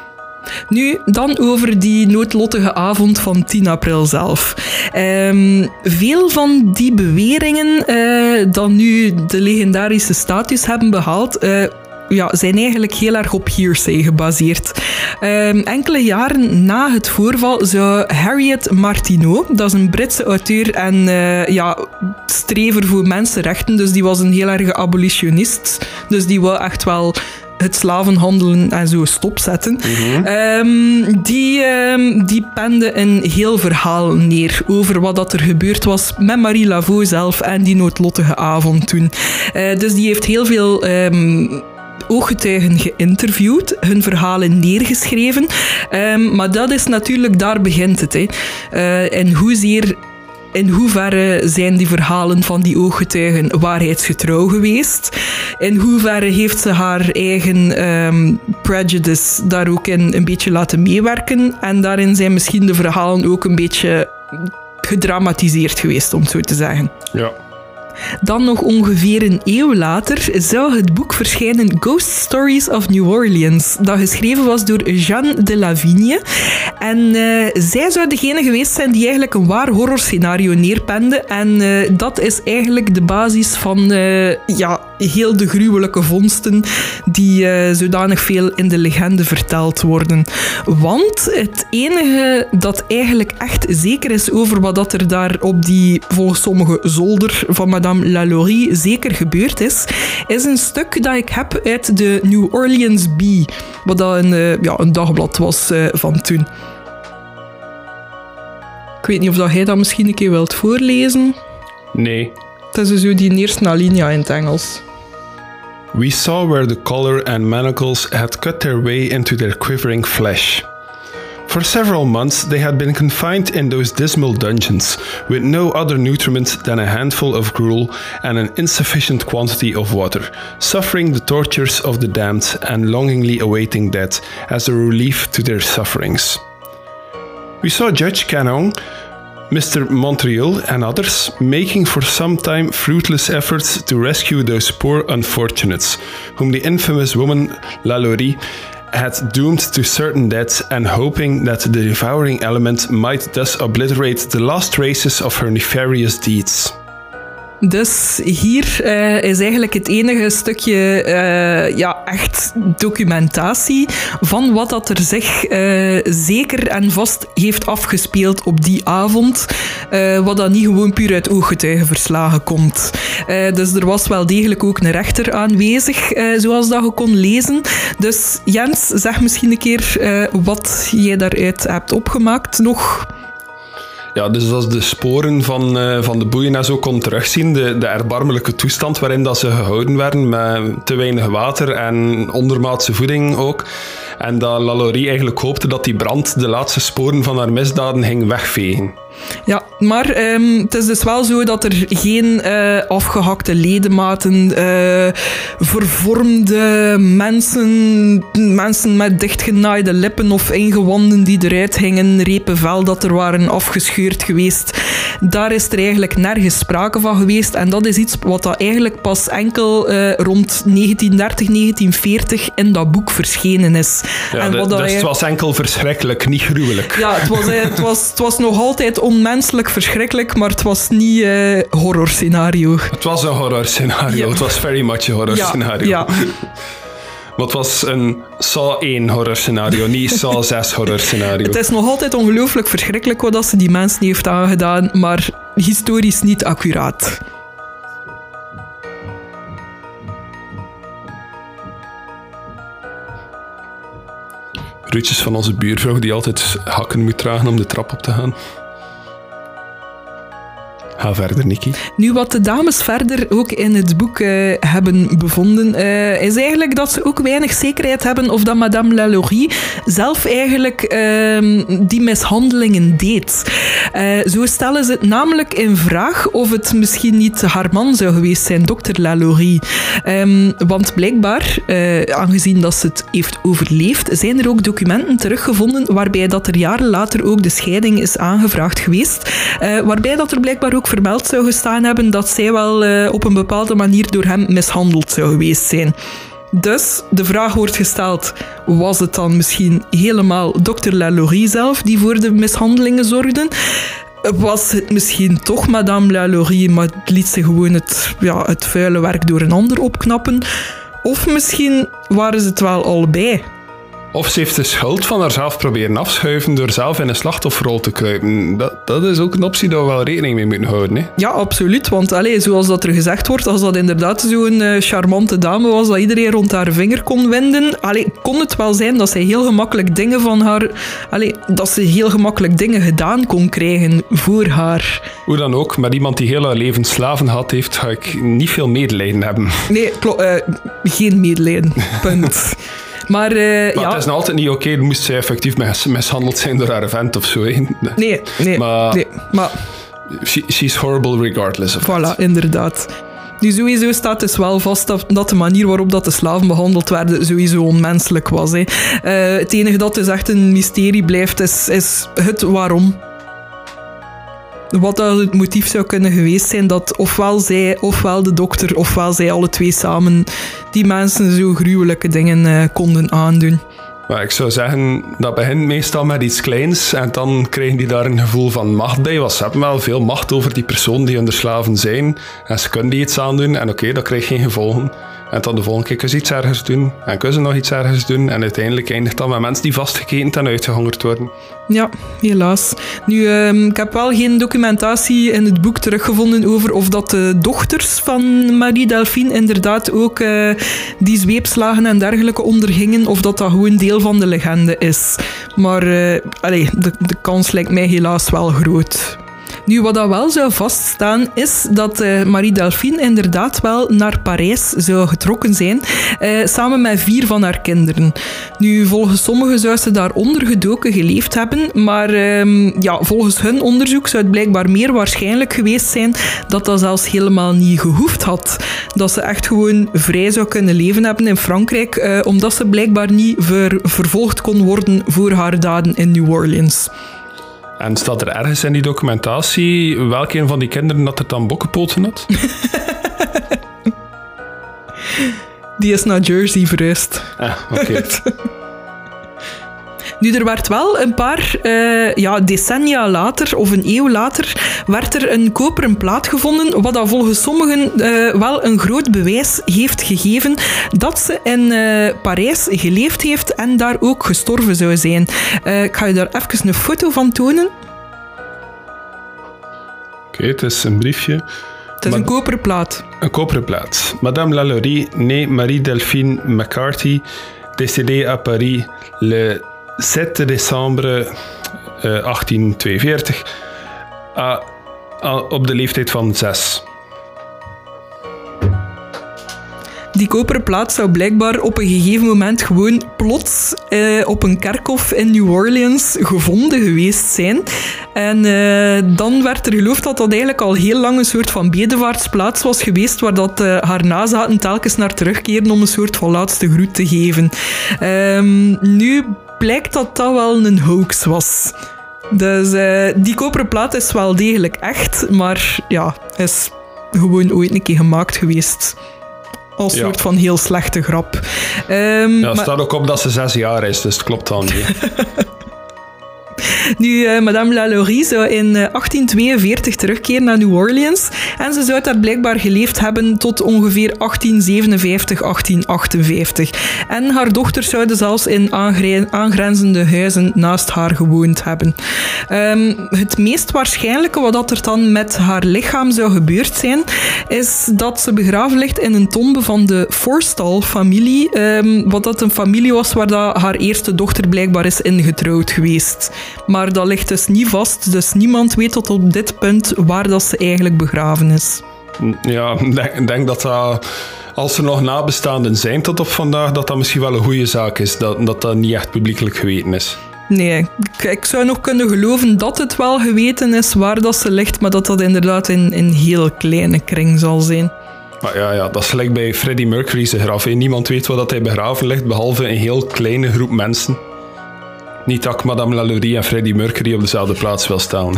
Nu, dan over die noodlottige avond van tien april zelf. Um, veel van die beweringen uh, dat nu de legendarische status hebben behaald, uh, ja, zijn eigenlijk heel erg op hearsay gebaseerd. Um, enkele jaren na het voorval zou Harriet Martineau, dat is een Britse auteur en uh, ja, strever voor mensenrechten, dus die was een heel erg abolitionist, dus die wou echt wel het slavenhandelen en zo stopzetten. Mm-hmm. Um, die, um, die pende een heel verhaal neer over wat dat er gebeurd was met Marie Laveau zelf en die noodlottige avond toen. Uh, dus die heeft heel veel Um, ooggetuigen geïnterviewd, hun verhalen neergeschreven. Um, maar dat is natuurlijk, daar begint het. Hè. Uh, en hoezeer, in hoeverre zijn die verhalen van die ooggetuigen waarheidsgetrouw geweest? In hoeverre heeft ze haar eigen um, prejudice daar ook in een beetje laten meewerken? En daarin zijn misschien de verhalen ook een beetje gedramatiseerd geweest, om het zo te zeggen. Ja. Dan nog ongeveer een eeuw later zou het boek verschijnen Ghost Stories of New Orleans, dat geschreven was door Jeanne de Lavigne. En uh, zij zou degene geweest zijn die eigenlijk een waar horrorscenario neerpende. En uh, dat is eigenlijk de basis van uh, ja, heel de gruwelijke vondsten die uh, zodanig veel in de legende verteld worden. Want het enige dat eigenlijk echt zeker is over wat dat er daar op die, volgens sommigen, zolder van Madame Lalaurie zeker gebeurd is, is een stuk dat ik heb uit de New Orleans Bee, wat dat een, uh, ja, een dagblad was uh, van toen. Ik weet niet of dat jij dat misschien een keer wilt voorlezen. Nee. Het is zo die eerste alinea in het Engels. We saw where the collar and manacles had cut their way into their quivering flesh. For several months they had been confined in those dismal dungeons, with no other nutriment than a handful of gruel and an insufficient quantity of water, suffering the tortures of the damned and longingly awaiting death as a relief to their sufferings. We saw Judge Canon, Mister Montreal and others making for some time fruitless efforts to rescue those poor unfortunates, whom the infamous woman Lalaurie had doomed to certain death, and hoping that the devouring element might thus obliterate the last traces of her nefarious deeds. Dus hier uh, is eigenlijk het enige stukje uh, ja, echt documentatie van wat dat er zich uh, zeker en vast heeft afgespeeld op die avond, uh, wat dan niet gewoon puur uit ooggetuigenverslagen komt. Uh, dus er was wel degelijk ook een rechter aanwezig, uh, zoals dat je kon lezen. Dus Jens, zeg misschien een keer uh, wat jij daaruit hebt opgemaakt nog. Ja, dus als de sporen van, uh, van de boeien en zo kon terugzien, de, de erbarmelijke toestand waarin dat ze gehouden werden, met te weinig water en ondermaatse voeding ook. En dat Lalaurie eigenlijk hoopte dat die brand de laatste sporen van haar misdaden ging wegvegen. Ja, maar um, het is dus wel zo dat er geen uh, afgehakte ledematen, uh, vervormde mensen, mensen met dichtgenaaide lippen of ingewanden die eruit hingen, repen vel dat er waren afgescheurd geweest. Daar is er eigenlijk nergens sprake van geweest. En dat is iets wat dat eigenlijk pas enkel uh, rond negentien dertig, negentien veertig in dat boek verschenen is. Ja, en de, wat dus dat het was enkel verschrikkelijk, niet gruwelijk. Ja, het was, het was, het was nog altijd onmenselijk verschrikkelijk, maar het was niet uh, horrorscenario. Het was een horrorscenario. Ja. Het was very much een horrorscenario. Ja, ja. Maar het was een Saw één horrorscenario, niet Saw zes horrorscenario. Het is nog altijd ongelooflijk verschrikkelijk wat ze die mensen heeft aangedaan, maar historisch niet accuraat. Ruutjes van onze buurvrouw die altijd hakken moet dragen om de trap op te gaan. Ga verder, Nikki. Nu, wat de dames verder ook in het boek uh, hebben bevonden, uh, is eigenlijk dat ze ook weinig zekerheid hebben of dat Madame Lalaurie zelf eigenlijk uh, die mishandelingen deed. Uh, zo stellen ze het namelijk in vraag of het misschien niet haar man zou geweest zijn, dokter Lalaurie. Um, want blijkbaar, uh, aangezien dat ze het heeft overleefd, zijn er ook documenten teruggevonden waarbij dat er jaren later ook de scheiding is aangevraagd geweest. Uh, waarbij dat er blijkbaar ook vermeld zou gestaan hebben dat zij wel uh, op een bepaalde manier door hem mishandeld zou geweest zijn. Dus de vraag wordt gesteld, was het dan misschien helemaal dokter Lalaurie zelf die voor de mishandelingen zorgde? Was het misschien toch Madame Lalaurie, maar liet ze gewoon het, ja, het vuile werk door een ander opknappen? Of misschien waren ze het wel allebei? Of ze heeft de schuld van haarzelf proberen afschuiven door zelf in een slachtofferrol te kruipen. Dat, dat is ook een optie dat we wel rekening mee moeten houden. Hè? Ja, absoluut. Want allez, zoals dat er gezegd wordt, als dat inderdaad zo'n uh, charmante dame was dat iedereen rond haar vinger kon winden, allez, kon het wel zijn dat zij heel gemakkelijk dingen van haar... Allez, dat ze heel gemakkelijk dingen gedaan kon krijgen voor haar. Hoe dan ook, met iemand die heel haar leven slaven had heeft, ga ik niet veel medelijden hebben. Nee, klo- uh, geen medelijden. Punt. Maar, uh, maar ja. het is nog altijd niet oké, okay, moest zij effectief mis, mishandeld zijn door haar vent of zo. Hè? Nee, nee, maar, nee. Maar... She, she's horrible regardless of Voilà, that. Inderdaad. Nu, sowieso staat dus wel vast dat, dat de manier waarop dat de slaven behandeld werden sowieso onmenselijk was. Hè. Uh, het enige dat dus echt een mysterie blijft, is, is het waarom. Wat dat het motief zou kunnen geweest zijn dat ofwel zij, ofwel de dokter, ofwel zij alle twee samen die mensen zo gruwelijke dingen uh, konden aandoen. Maar ik zou zeggen, dat begint meestal met iets kleins en dan krijgen die daar een gevoel van macht bij. Want ze hebben wel veel macht over die persoon die hun slaven zijn en ze kunnen die iets aandoen en oké, okay, dat krijgt geen gevolgen. En dan de volgende keer kun je iets ergens doen en kun je nog iets ergens doen en uiteindelijk eindigt dan met mensen die vastgeketend en uitgehongerd worden. Ja, helaas. Nu, um, ik heb wel geen documentatie in het boek teruggevonden over of dat de dochters van Marie Delphine inderdaad ook uh, die zweepslagen en dergelijke ondergingen, of dat dat gewoon deel van de legende is. Maar uh, allez, de, de kans lijkt mij helaas wel groot. Nu, wat dat wel zou vaststaan, is dat uh, Marie Delphine inderdaad wel naar Parijs zou getrokken zijn, uh, samen met vier van haar kinderen. Nu, volgens sommigen zou ze daar ondergedoken geleefd hebben, maar uh, ja, volgens hun onderzoek zou het blijkbaar meer waarschijnlijk geweest zijn dat dat zelfs helemaal niet gehoefd had. Dat ze echt gewoon vrij zou kunnen leven hebben in Frankrijk, uh, omdat ze blijkbaar niet ver- vervolgd kon worden voor haar daden in New Orleans. En staat er ergens in die documentatie welk een van die kinderen dat er dan bokkenpoten had? Die is naar Jersey verhuisd. Ah, oké. Okay. Nu, er werd wel een paar uh, ja, decennia later, of een eeuw later, werd er een koperen plaat gevonden, wat dat volgens sommigen uh, wel een groot bewijs heeft gegeven dat ze in uh, Parijs geleefd heeft en daar ook gestorven zou zijn. Uh, ik ga je daar even een foto van tonen. Oké, okay, het is een briefje. Het is Ma- een koperen plaat. Een koperen plaat. Madame Lalaurie, née Marie-Delphine McCarthy, décédée à Paris le zes december uh, achttien tweeënveertig, uh, uh, op de leeftijd van zes. Die koperen plaat zou blijkbaar op een gegeven moment gewoon plots uh, op een kerkhof in New Orleans gevonden geweest zijn. En uh, dan werd er geloofd dat dat eigenlijk al heel lang een soort van bedevaartsplaats was geweest, waar dat uh, haar nazaten telkens naar terugkeren om een soort van laatste groet te geven. Um, nu blijkt dat dat wel een hoax was. Dus uh, die koperen plaat is wel degelijk echt, maar ja, is gewoon ooit een keer gemaakt geweest. Als ja. soort van heel slechte grap. Um, ja, het staat ook op dat ze zes jaar is, dus het klopt dan niet. Nu, uh, Madame Lalaurie zou in uh, achttien tweeënveertig terugkeren naar New Orleans en ze zou daar blijkbaar geleefd hebben tot ongeveer achttien zevenenvijftig, achttien achtenvijftig. En haar dochters zouden zelfs in aangre- aangrenzende huizen naast haar gewoond hebben. Um, het meest waarschijnlijke wat er dan met haar lichaam zou gebeurd zijn, is dat ze begraven ligt in een tombe van de Forstall-familie, um, wat dat een familie was waar dat haar eerste dochter blijkbaar is ingetrouwd geweest. Maar dat ligt dus niet vast, dus niemand weet tot op dit punt waar dat ze eigenlijk begraven is. Ja, ik denk, denk dat dat, als er nog nabestaanden zijn tot op vandaag, dat dat misschien wel een goede zaak is, dat dat, dat niet echt publiekelijk geweten is. Nee, ik, ik zou nog kunnen geloven dat het wel geweten is waar dat ze ligt, maar dat dat inderdaad in een heel kleine kring zal zijn. Maar ja, ja, dat is gelijk bij Freddie Mercury's graf. Hè. Niemand weet waar dat hij begraven ligt, behalve een heel kleine groep mensen. Niet dat ik Madame Lalaurie en Freddie Mercury op dezelfde plaats wil staan.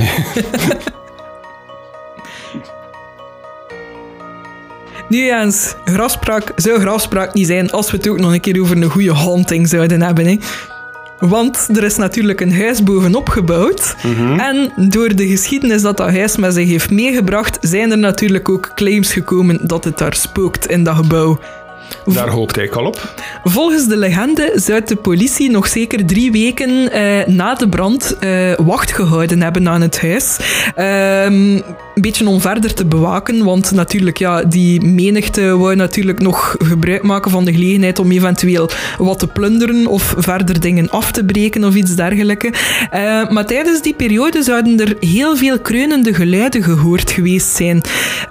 Nu Jens, grafspraak zou grafspraak niet zijn als we het ook nog een keer over een goede haunting zouden hebben. Hè? Want er is natuurlijk een huis bovenop gebouwd. Mm-hmm. En door de geschiedenis dat dat huis met zich heeft meegebracht, zijn er natuurlijk ook claims gekomen dat het daar spookt in dat gebouw. Daar hoopte ik al op. Volgens de legende zou de politie nog zeker drie weken uh, na de brand uh, wacht gehouden hebben aan het huis. Um, een beetje om verder te bewaken, want natuurlijk, ja, die menigte wou natuurlijk nog gebruik maken van de gelegenheid om eventueel wat te plunderen of verder dingen af te breken of iets dergelijks. Uh, maar tijdens die periode zouden er heel veel kreunende geluiden gehoord geweest zijn.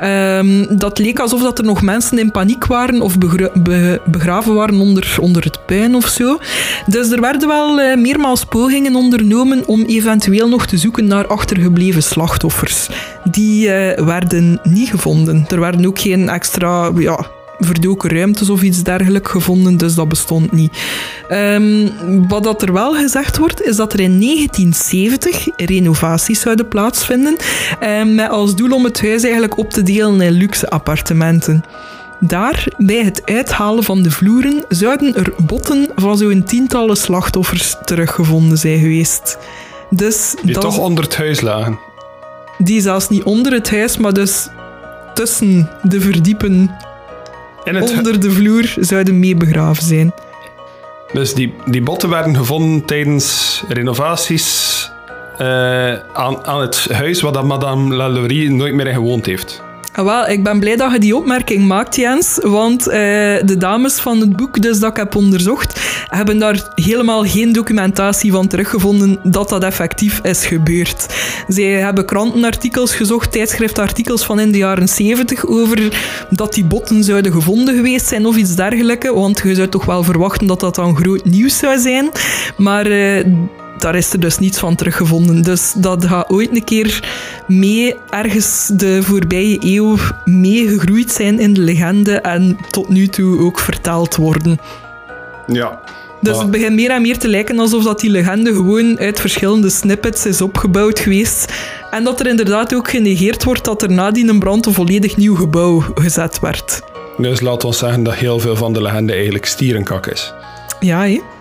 Um, dat leek alsof dat er nog mensen in paniek waren of begra- be- begraven waren onder, onder het puin of zo. Dus er werden wel uh, meermaals pogingen ondernomen om eventueel nog te zoeken naar achtergebleven slachtoffers. Die uh, werden niet gevonden. Er werden ook geen extra ja, verdoken ruimtes of iets dergelijks gevonden, dus dat bestond niet. Um, wat dat er wel gezegd wordt, is dat er in negentien zeventig renovaties zouden plaatsvinden, um, met als doel om het huis eigenlijk op te delen in luxe appartementen. Daar, bij het uithalen van de vloeren, zouden er botten van zo'n tientallen slachtoffers teruggevonden zijn geweest. Dus die dat toch onder het huis lagen. Die zelfs niet onder het huis, maar dus tussen de verdiepen en het onder hu- de vloer zouden mee begraven zijn. Dus die, die botten werden gevonden tijdens renovaties uh, aan, aan het huis waar dat Madame Lalaurie nooit meer in gewoond heeft. Wel, ik ben blij dat je die opmerking maakt, Jens, want uh, de dames van het boek dus dat ik heb onderzocht, hebben daar helemaal geen documentatie van teruggevonden dat dat effectief is gebeurd. Zij hebben krantenartikels gezocht, tijdschriftartikels van in de jaren zeventig over dat die botten zouden gevonden geweest zijn of iets dergelijks, want je zou toch wel verwachten dat dat dan groot nieuws zou zijn, maar Uh, daar is er dus niets van teruggevonden. Dus dat gaat ooit een keer mee ergens de voorbije eeuw meegegroeid zijn in de legende en tot nu toe ook verteld worden. Ja. Dus ah. het begint meer en meer te lijken alsof dat die legende gewoon uit verschillende snippets is opgebouwd geweest. En dat er inderdaad ook genegeerd wordt dat er nadien een brand een volledig nieuw gebouw gezet werd. Dus laat ons zeggen dat heel veel van de legende eigenlijk stierenkak is. Ja, hé.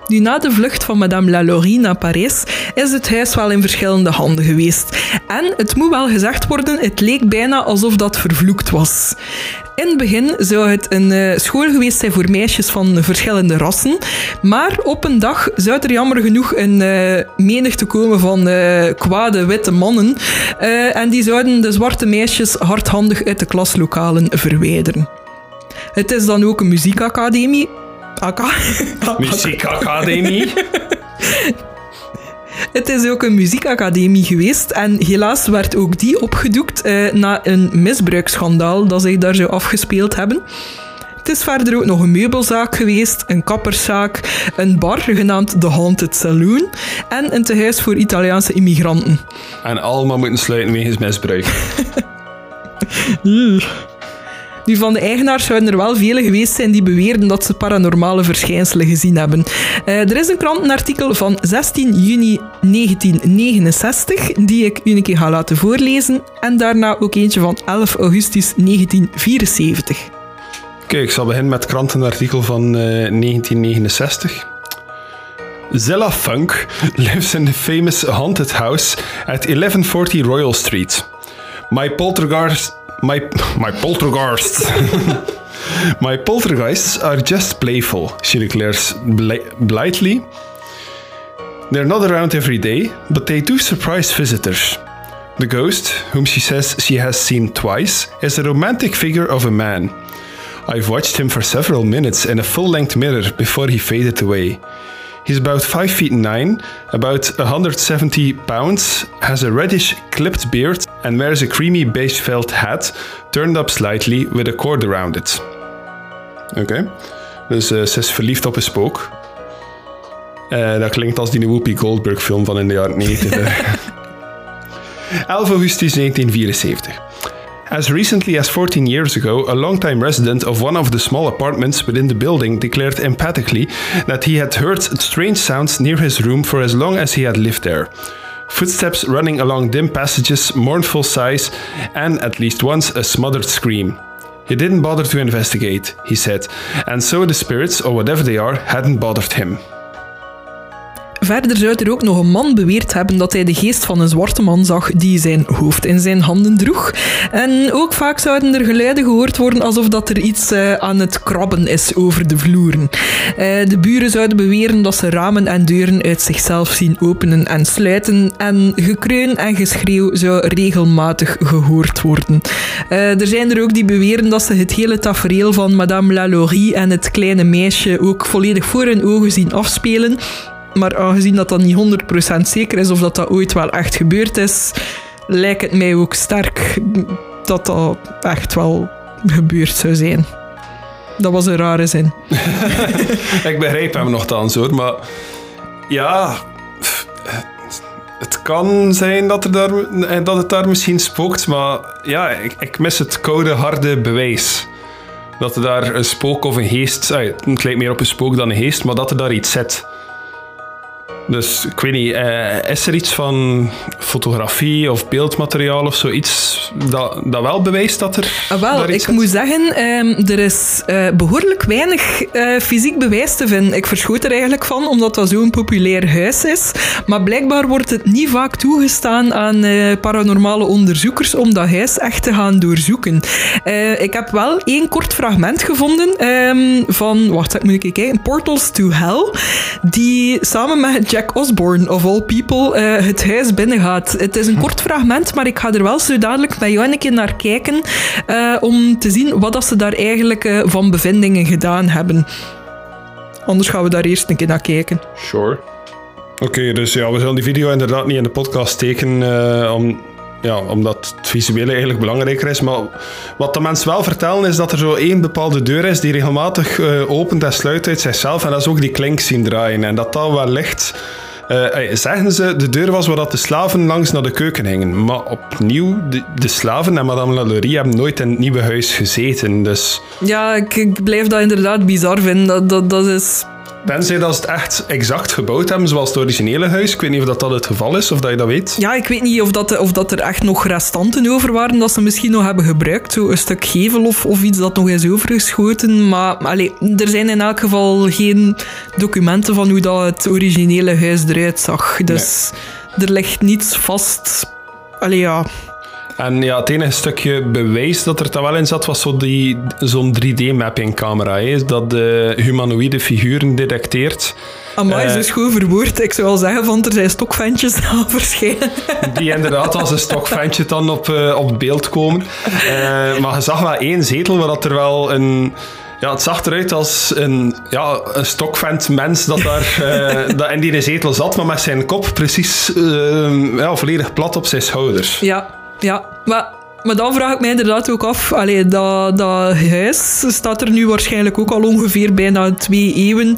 Nu, na de vlucht van Madame Lalaurie naar Parijs is het huis wel in verschillende handen geweest. En het moet wel gezegd worden, het leek bijna alsof dat vervloekt was. In het begin zou het een uh, school geweest zijn voor meisjes van verschillende rassen. Maar op een dag zou er jammer genoeg een uh, menigte komen van uh, kwade witte mannen. Uh, en die zouden de zwarte meisjes hardhandig uit de klaslokalen verwijderen. Het is dan ook een muziekacademie. Aka? Muziekacademie? Het is ook een muziekacademie geweest en helaas werd ook die opgedoekt uh, na een misbruiksschandaal dat zich daar zou afgespeeld hebben. Het is verder ook nog een meubelzaak geweest, een kapperszaak, een bar genaamd The Haunted Saloon en een tehuis voor Italiaanse immigranten. En allemaal moeten sluiten wegens misbruik. Nu, van de eigenaars zouden er wel velen geweest zijn die beweerden dat ze paranormale verschijnselen gezien hebben. Uh, er is een krantenartikel van zestien juni negentien negenenzestig die ik u een keer ga laten voorlezen en daarna ook eentje van elf augustus negentien vierenzeventig. Kijk, ik zal beginnen met het krantenartikel van uh, negentien negenenzestig. Zilla Funk lives in the famous haunted house at eleven forty Royal Street. My poltergeist... My, my poltergeists... My poltergeists are just playful, she declares bl- blithely. They're not around every day, but they do surprise visitors. The ghost, whom she says she has seen twice, is a romantic figure of a man. I've watched him for several minutes in a full-length mirror before he faded away. He's about five feet nine, about one hundred seventy pounds, has a reddish clipped beard and wears a creamy beige felt hat turned up slightly with a cord around it. Oké, okay. Dus uh, ze is verliefd op een spook. Uh, dat klinkt als die Whoopi Goldberg film van in de jaren negentig. elf augustus negentien vierenzeventig. As recently as fourteen years ago, a long-time resident of one of the small apartments within the building declared emphatically that he had heard strange sounds near his room for as long as he had lived there. Footsteps running along dim passages, mournful sighs, and at least once a smothered scream. He didn't bother to investigate, he said, and so the spirits, or whatever they are, hadn't bothered him. Verder zou er ook nog een man beweerd hebben dat hij de geest van een zwarte man zag die zijn hoofd in zijn handen droeg. En ook vaak zouden er geluiden gehoord worden alsof dat er iets uh, aan het krabben is over de vloeren. Uh, de buren zouden beweren dat ze ramen en deuren uit zichzelf zien openen en sluiten en gekreun en geschreeuw zou regelmatig gehoord worden. Uh, er zijn er ook die beweren dat ze het hele tafereel van Madame Lalaurie en het kleine meisje ook volledig voor hun ogen zien afspelen. Maar aangezien dat dat niet honderd procent zeker is of dat dat ooit wel echt gebeurd is, lijkt het mij ook sterk dat dat echt wel gebeurd zou zijn. Dat was een rare zin. Ik begrijp hem nogthans hoor, maar ja, het kan zijn dat, er daar, dat het daar misschien spookt, maar ja, ik, ik mis het koude, harde bewijs. Dat er daar een spook of een geest, het lijkt meer op een spook dan een geest, maar dat er daar iets zit. Dus ik weet niet, uh, is er iets van fotografie of beeldmateriaal of zoiets dat, dat wel bewijst dat er ah, wel, daar iets ik moet zeggen, um, er is uh, behoorlijk weinig uh, fysiek bewijs te vinden. Ik verschoot er eigenlijk van, omdat dat zo'n populair huis is. Maar blijkbaar wordt het niet vaak toegestaan aan uh, paranormale onderzoekers om dat huis echt te gaan doorzoeken. Uh, ik heb wel één kort fragment gevonden um, van, wacht, ik moet ik kijken, Portals to Hell, die samen met Jack Osborne, of all people, uh, het huis binnengaat. Het is een kort fragment, maar ik ga er wel zo dadelijk met jou een keer naar kijken uh, om te zien wat dat ze daar eigenlijk uh, van bevindingen gedaan hebben. Anders gaan we daar eerst een keer naar kijken. Sure. Oké, okay, dus ja, we zullen die video inderdaad niet in de podcast steken, uh, om, ja, omdat het visuele eigenlijk belangrijker is. Maar wat de mensen wel vertellen is dat er zo één bepaalde deur is die regelmatig uh, opent en sluit uit zichzelf. En dat is ook die klink zien draaien. En dat dat wellicht, uh, zeggen ze, de deur was waar dat de slaven langs naar de keuken hingen. Maar opnieuw, de, de slaven en Madame Lalaurie hebben nooit in het nieuwe huis gezeten. Dus... Ja, ik, ik blijf dat inderdaad bizar vinden. Dat, dat, dat is Tenzij dat ze het echt exact gebouwd hebben, zoals het originele huis. Ik weet niet of dat, dat het geval is, of dat je dat weet. Ja, ik weet niet of, dat, of dat er echt nog restanten over waren dat ze misschien nog hebben gebruikt. Zo een stuk gevel of, of iets dat nog is overgeschoten. Maar allee, er zijn in elk geval geen documenten van hoe dat het originele huis eruit zag. Dus nee. Er ligt niets vast. Allee, ja... En ja, het enige stukje bewijs dat er dan wel in zat, was zo die, zo'n drie D-mapping-camera. Hè, dat de humanoïde figuren detecteert. Amai, uh, zo is goed verwoord. Ik zou wel zeggen, van er zijn stokventjes aan verschijnen. Die inderdaad als een stokventje dan op, uh, op beeld komen. Uh, maar je zag wel één zetel waar dat er wel een... Ja, het zag eruit als een, ja, een stokvent mens dat daar uh, dat in die zetel zat, maar met zijn kop precies uh, ja, volledig plat op zijn schouders. Ja. Ja, maar, maar dan vraag ik mij inderdaad ook af... Allee, dat, dat huis staat er nu waarschijnlijk ook al ongeveer bijna twee eeuwen.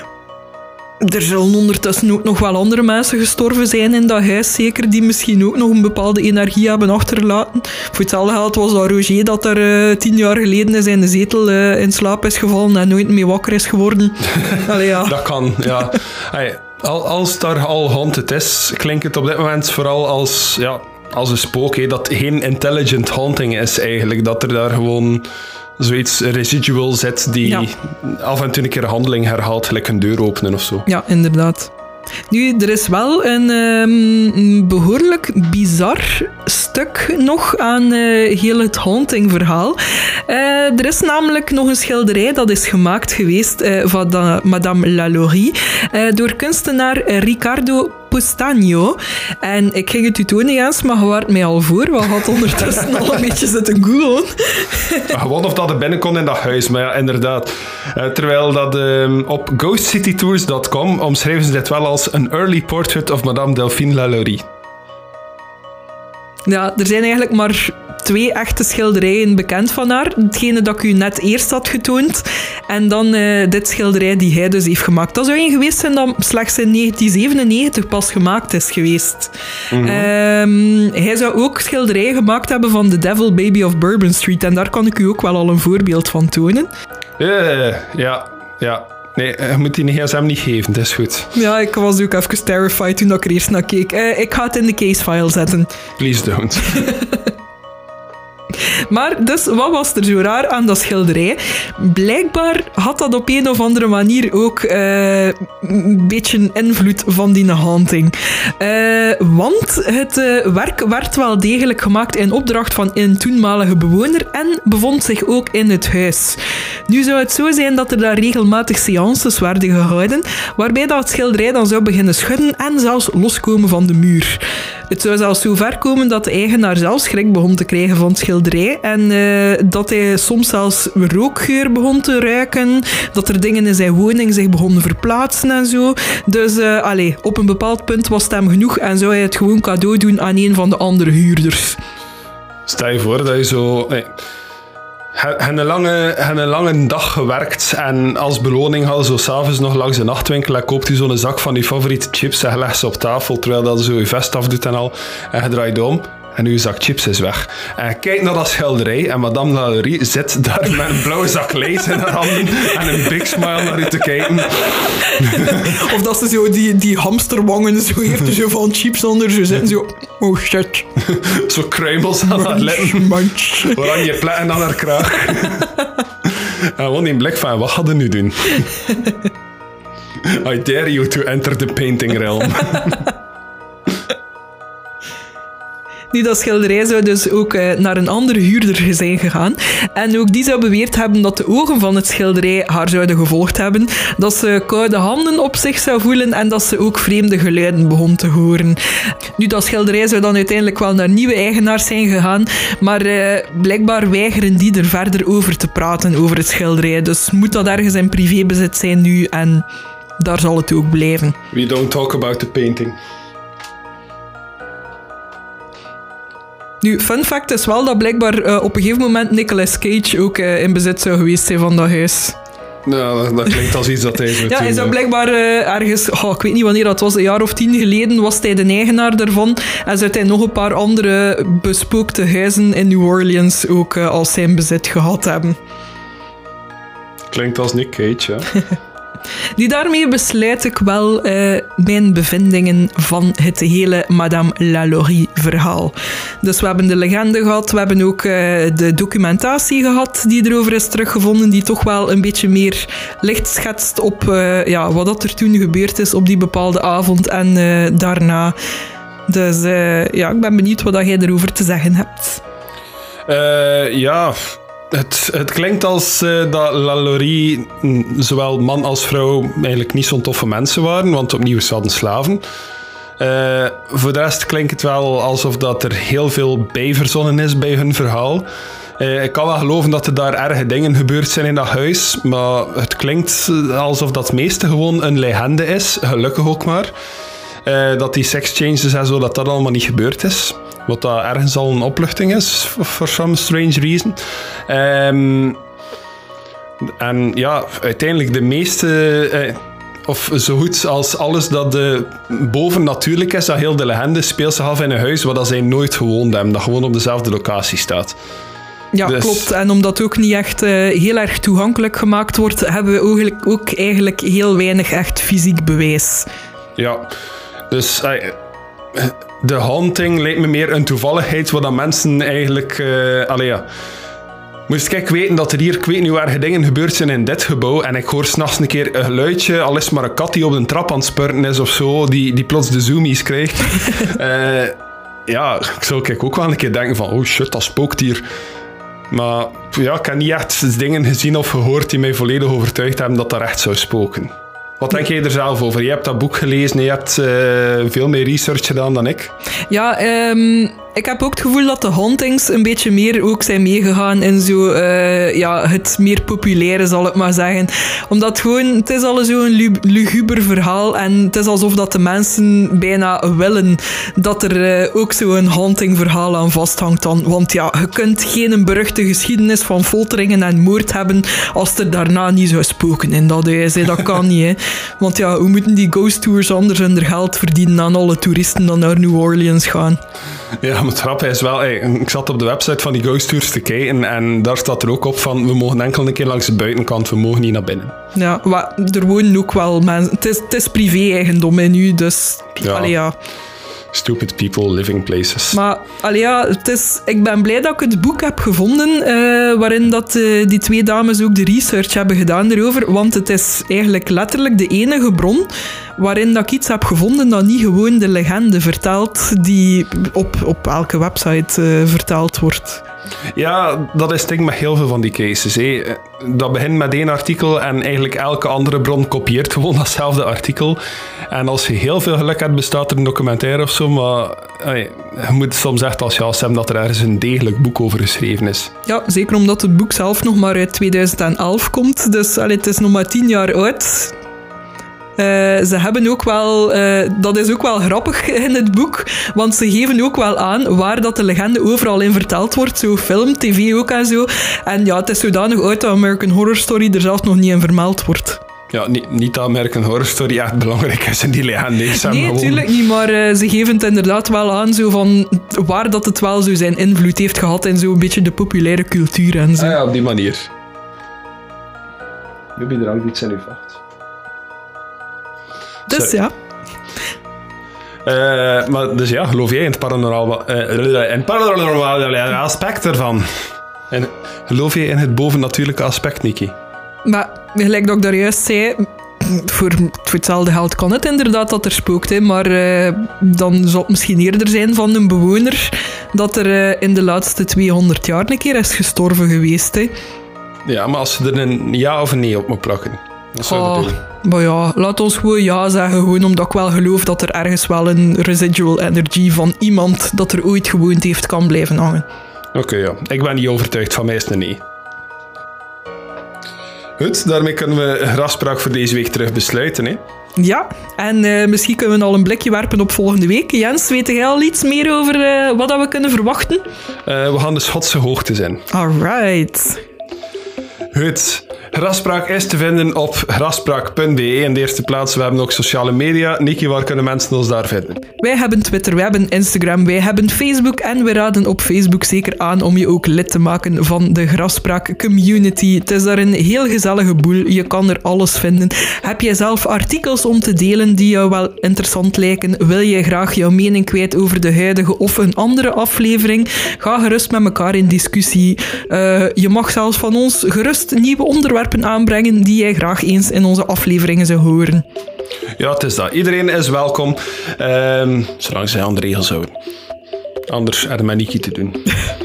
Er zullen ondertussen ook nog wel andere mensen gestorven zijn in dat huis, zeker, die misschien ook nog een bepaalde energie hebben achterlaten. Voor hetzelfde geld was dat Roger dat er uh, tien jaar geleden in zijn zetel uh, in slaap is gevallen en nooit meer wakker is geworden. Allee, ja. Dat kan, ja. Hey, als daar al haunted is, klinkt het op dit moment vooral als... Ja, als een spook, hè, dat geen intelligent haunting is eigenlijk. Dat er daar gewoon zoiets residual zit die ja. af en toe een keer een handeling herhaalt, gelijk een deur openen of zo. Ja, inderdaad. Nu, er is wel een um, behoorlijk bizar stuk nog aan uh, heel het haunting-verhaal. Uh, er is namelijk nog een schilderij dat is gemaakt geweest uh, van da, Madame Lalaurie uh, door kunstenaar Ricardo Pustagno. En ik ging het u tonen, Jens, maar je waart mij al voor. We hadden ondertussen al een beetje zitten googlen. Gewoon of dat er binnen kon in dat huis, maar ja, inderdaad. Uh, terwijl dat um, op ghost city tours dot com omschrijven ze dit wel als een early portrait of Madame Delphine Lalaurie. Ja, er zijn eigenlijk maar twee echte schilderijen bekend van haar. Hetgene dat ik u net eerst had getoond. En dan uh, dit schilderij die hij dus heeft gemaakt. Dat zou een geweest zijn dat slechts in negentien zevenennegentig pas gemaakt is geweest. Mm-hmm. Um, hij zou ook schilderijen gemaakt hebben van The Devil Baby of Bourbon Street. En daar kan ik u ook wel al een voorbeeld van tonen. Uh, ja, ja. Nee, je moet die gsm niet geven, dat is goed. Ja, ik was ook even terrified toen ik er eerst naar keek. Uh, ik ga het in de casefile zetten. Please don't. Maar dus, wat was er zo raar aan dat schilderij? Blijkbaar had dat op een of andere manier ook uh, een beetje invloed van die haunting. Uh, want het uh, werk werd wel degelijk gemaakt in opdracht van een toenmalige bewoner en bevond zich ook in het huis. Nu zou het zo zijn dat er daar regelmatig seances werden gehouden, waarbij dat schilderij dan zou beginnen schudden en zelfs loskomen van de muur. Het zou zelfs zo ver komen dat de eigenaar zelf schrik begon te krijgen van het schilderij en uh, dat hij soms zelfs rookgeur begon te ruiken, dat er dingen in zijn woning zich begonnen verplaatsen en zo. Dus uh, allez, op een bepaald punt was het hem genoeg en zou hij het gewoon cadeau doen aan een van de andere huurders. Stel je voor dat je zo... Nee. Heb een lange, een lange dag gewerkt en als beloning hadden zo s'avonds nog langs de nachtwinkel en koopt u zo'n zak van je favoriete chips en je legt ze op tafel terwijl dat zo je vest afdoet en al. En je draait om en uw zak chips is weg. En je kijkt naar dat schilderij en Madame Lalaurie zit daar met een blauwe zak lees in haar handen en een big smile naar u te kijken. Of dat ze zo die, die hamsterwangen zo heeft, er zo van chips onder, zo zitten zo... Oh shit. Zo kruimels aan haar lippen. Oranje plekken aan haar kraag. En gewoon die blik van, wat gaat hij nu doen? I dare you to enter the painting realm. Nu, dat schilderij zou dus ook uh, naar een andere huurder zijn gegaan. En ook die zou beweerd hebben dat de ogen van het schilderij haar zouden gevolgd hebben. Dat ze koude handen op zich zou voelen en dat ze ook vreemde geluiden begon te horen. Nu, dat schilderij zou dan uiteindelijk wel naar nieuwe eigenaars zijn gegaan. Maar uh, blijkbaar weigeren die er verder over te praten, over het schilderij. Dus moet dat ergens in privébezit zijn nu en daar zal het ook blijven. We don't talk about the painting. Nu, fun fact is wel dat blijkbaar uh, op een gegeven moment Nicolas Cage ook uh, in bezit zou geweest zijn van dat huis. Nou, dat, dat klinkt als iets dat hij zou Ja, hij zou blijkbaar uh, ergens, oh, ik weet niet wanneer dat was, een jaar of tien geleden was hij de eigenaar daarvan en zou hij nog een paar andere bespookte huizen in New Orleans ook uh, als zijn bezit gehad hebben. Klinkt als Nick Cage, ja. Die daarmee besluit ik wel uh, mijn bevindingen van het hele Madame Lalaurie verhaal. Dus we hebben de legende gehad, we hebben ook uh, de documentatie gehad die erover is teruggevonden, die toch wel een beetje meer licht schetst op uh, ja, wat dat er toen gebeurd is op die bepaalde avond en uh, daarna. Dus uh, ja, ik ben benieuwd wat jij erover te zeggen hebt. Uh, ja... Het, het klinkt als uh, dat Lalaurie, zowel man als vrouw, eigenlijk niet zo'n toffe mensen waren, want opnieuw ze hadden slaven. Uh, voor de rest klinkt het wel alsof dat er heel veel bijverzonnen is bij hun verhaal. Uh, ik kan wel geloven dat er daar erge dingen gebeurd zijn in dat huis, maar het klinkt alsof dat het meeste gewoon een legende is, gelukkig ook maar. Uh, dat die sex changes en zo, dat dat allemaal niet gebeurd is. Wat dat ergens al een opluchting is, for some strange reason. Um, en ja, uiteindelijk de meeste... Uh, of zo goed als alles dat uh, bovennatuurlijk is, dat heel de legende speelt zich af in een huis waar dat zij nooit gewoond hebben. Dat gewoon op dezelfde locatie staat. Ja, dus... klopt. En omdat het ook niet echt uh, heel erg toegankelijk gemaakt wordt, hebben we ook, ook eigenlijk heel weinig echt fysiek bewijs. Ja, dus... Uh, de haunting lijkt me meer een toevalligheid, waar dat mensen eigenlijk... Uh, allee ja. Moest ik weten dat er hier, ik weet niet waar dingen gebeurd zijn in dit gebouw, en ik hoor s'nachts een keer een geluidje, al is maar een kat die op de trap aan het spurten is of zo, die, die plots de zoomies krijgt. uh, ja, ik zou kijk ook wel een keer denken van, oh shit, dat spookt hier. Maar ja, ik heb niet echt dingen gezien of gehoord die mij volledig overtuigd hebben dat dat echt zou spoken. Wat denk jij er zelf over? Je hebt dat boek gelezen, je hebt uh, veel meer research gedaan dan ik. Ja, um, ik heb ook het gevoel dat de hauntings een beetje meer ook zijn meegegaan in zo, uh, ja, het meer populaire, zal ik maar zeggen. Omdat gewoon, het is al zo'n luguber verhaal en het is alsof dat de mensen bijna willen dat er uh, ook zo'n haunting verhaal aan vasthangt dan. Want ja, je kunt geen beruchte geschiedenis van folteringen en moord hebben als er daarna niet zou spoken in dat huis. Hè. Dat kan niet, hè. Want ja, hoe moeten die ghost tours anders hun geld verdienen aan alle toeristen dan naar New Orleans gaan? Ja, maar het grappige is wel, hey, ik zat op de website van die ghost tours te kijken en daar staat er ook op van, we mogen enkel een keer langs de buitenkant, we mogen niet naar binnen. Ja, maar er wonen ook wel mensen. Het is, het is privé-eigendom in nu, dus... Ja. Allee, ja. Stupid people living places. Maar allee, ja, het is, ik ben blij dat ik het boek heb gevonden uh, waarin dat, uh, die twee dames ook de research hebben gedaan erover, want het is eigenlijk letterlijk de enige bron waarin dat ik iets heb gevonden dat niet gewoon de legende vertelt die op, op elke website uh, verteld wordt. Ja, dat is het ding met heel veel van die cases. Hé. Dat begint met één artikel en eigenlijk elke andere bron kopieert gewoon datzelfde artikel. En als je heel veel geluk hebt, bestaat er een documentaire of zo, maar ay, je moet soms echt als jas hebben dat er ergens een degelijk boek over geschreven is. Ja, zeker omdat het boek zelf nog maar uit tweeduizend elf komt, dus allee, het is nog maar tien jaar oud. Uh, ze hebben ook wel, uh, dat is ook wel grappig in het boek, want ze geven ook wel aan waar dat de legende overal in verteld wordt, zo film, tv ook en zo. En ja, het is zodanig oud dat American Horror Story er zelfs nog niet in vermeld wordt. Ja, niet, niet dat American Horror Story echt belangrijk is in die legende. Nee, natuurlijk niet, maar uh, ze geven het inderdaad wel aan, zo van waar dat het wel zo zijn invloed heeft gehad in zo'n beetje de populaire cultuur en zo. Ah ja, op die manier. Maybe er hangt iets in uw vacht. Dus ja. Uh, maar dus ja, geloof jij in het paranormale, uh, in het paranormale aspect ervan? En geloof jij in het bovennatuurlijke aspect, Nikki? Maar gelijk dat ik daar juist zei, voor, voor hetzelfde geld kan het inderdaad dat er spookt, hè, maar uh, dan zal het misschien eerder zijn van een bewoner dat er uh, in de laatste tweehonderd jaar een keer is gestorven geweest. Hè. Ja, maar als je er een ja of een nee op moet plakken, wat zou je oh, doen? Maar ja, laat ons gewoon ja zeggen, gewoon omdat ik wel geloof dat er ergens wel een residual energy van iemand dat er ooit gewoond heeft kan blijven hangen. Oké, okay, ja. Ik ben niet overtuigd, van mij is het een nee. Goed, daarmee kunnen we een afspraak voor deze week terug besluiten, hè? Ja, en uh, misschien kunnen we al een blikje werpen op volgende week. Jens, weet jij al iets meer over uh, wat dat we kunnen verwachten? Uh, we gaan de Schotse hoogte zijn. Alright. Goed. Grafspraak is te vinden op grafspraak punt b e. In de eerste plaats, we hebben ook sociale media. Niki, waar kunnen mensen ons daar vinden? Wij hebben Twitter, wij hebben Instagram, wij hebben Facebook en we raden op Facebook zeker aan om je ook lid te maken van de Grafspraak community. Het is daar een heel gezellige boel. Je kan er alles vinden. Heb jij zelf artikels om te delen die jou wel interessant lijken? Wil je graag jouw mening kwijt over de huidige of een andere aflevering? Ga gerust met elkaar in discussie. Uh, je mag zelfs van ons gerust nieuwe onderwerpen aanbrengen die jij graag eens in onze afleveringen zou horen. Ja, het is dat. Iedereen is welkom, um, zolang zij aan de regels houden. Anders hebben we met Niki te doen.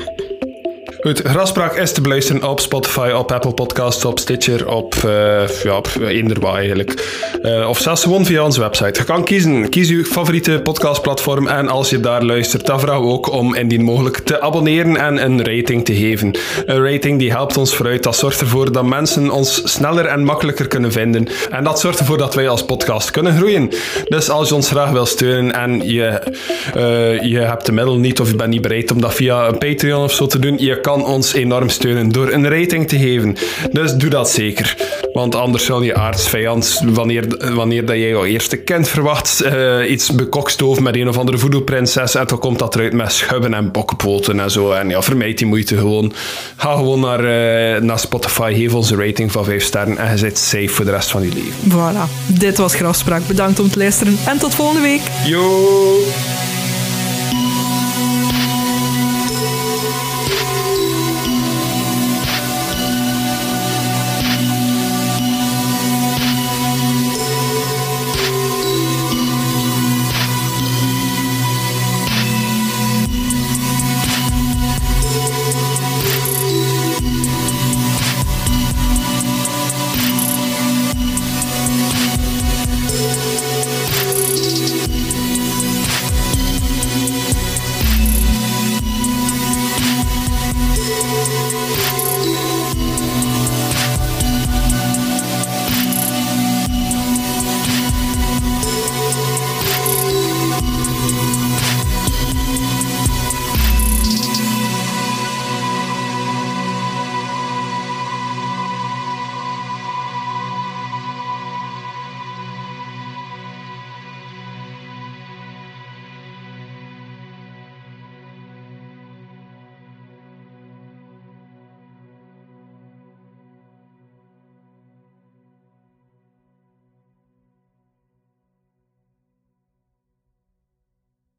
Goed, Grafspraak is te beluisteren op Spotify, op Apple Podcasts, op Stitcher, op, uh, ja, op eender wat eigenlijk. Uh, of zelfs gewoon via onze website. Je kan kiezen. Kies je favoriete podcastplatform en als je daar luistert, dan vragen we ook om indien mogelijk te abonneren en een rating te geven. Een rating die helpt ons vooruit. Dat zorgt ervoor dat mensen ons sneller en makkelijker kunnen vinden. En dat zorgt ervoor dat wij als podcast kunnen groeien. Dus als je ons graag wil steunen en je, uh, je hebt de middelen niet of je bent niet bereid om dat via een Patreon of zo te doen, je kan kan ons enorm steunen door een rating te geven. Dus doe dat zeker. Want anders zal je aardsvijand, wanneer, wanneer dat jij jouw eerste kind verwacht, uh, iets bekokstoof met een of andere voodoo-prinses en dan komt dat eruit met schubben en bokkenpoten en zo. En ja, vermijd die moeite gewoon. Ga gewoon naar, uh, naar Spotify, geef ons een rating van vijf sterren en je zit safe voor de rest van je leven. Voilà. Dit was Grafspraak. Bedankt om te luisteren en tot volgende week. Yo!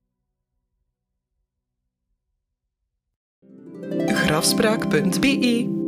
Grafspraak punt b e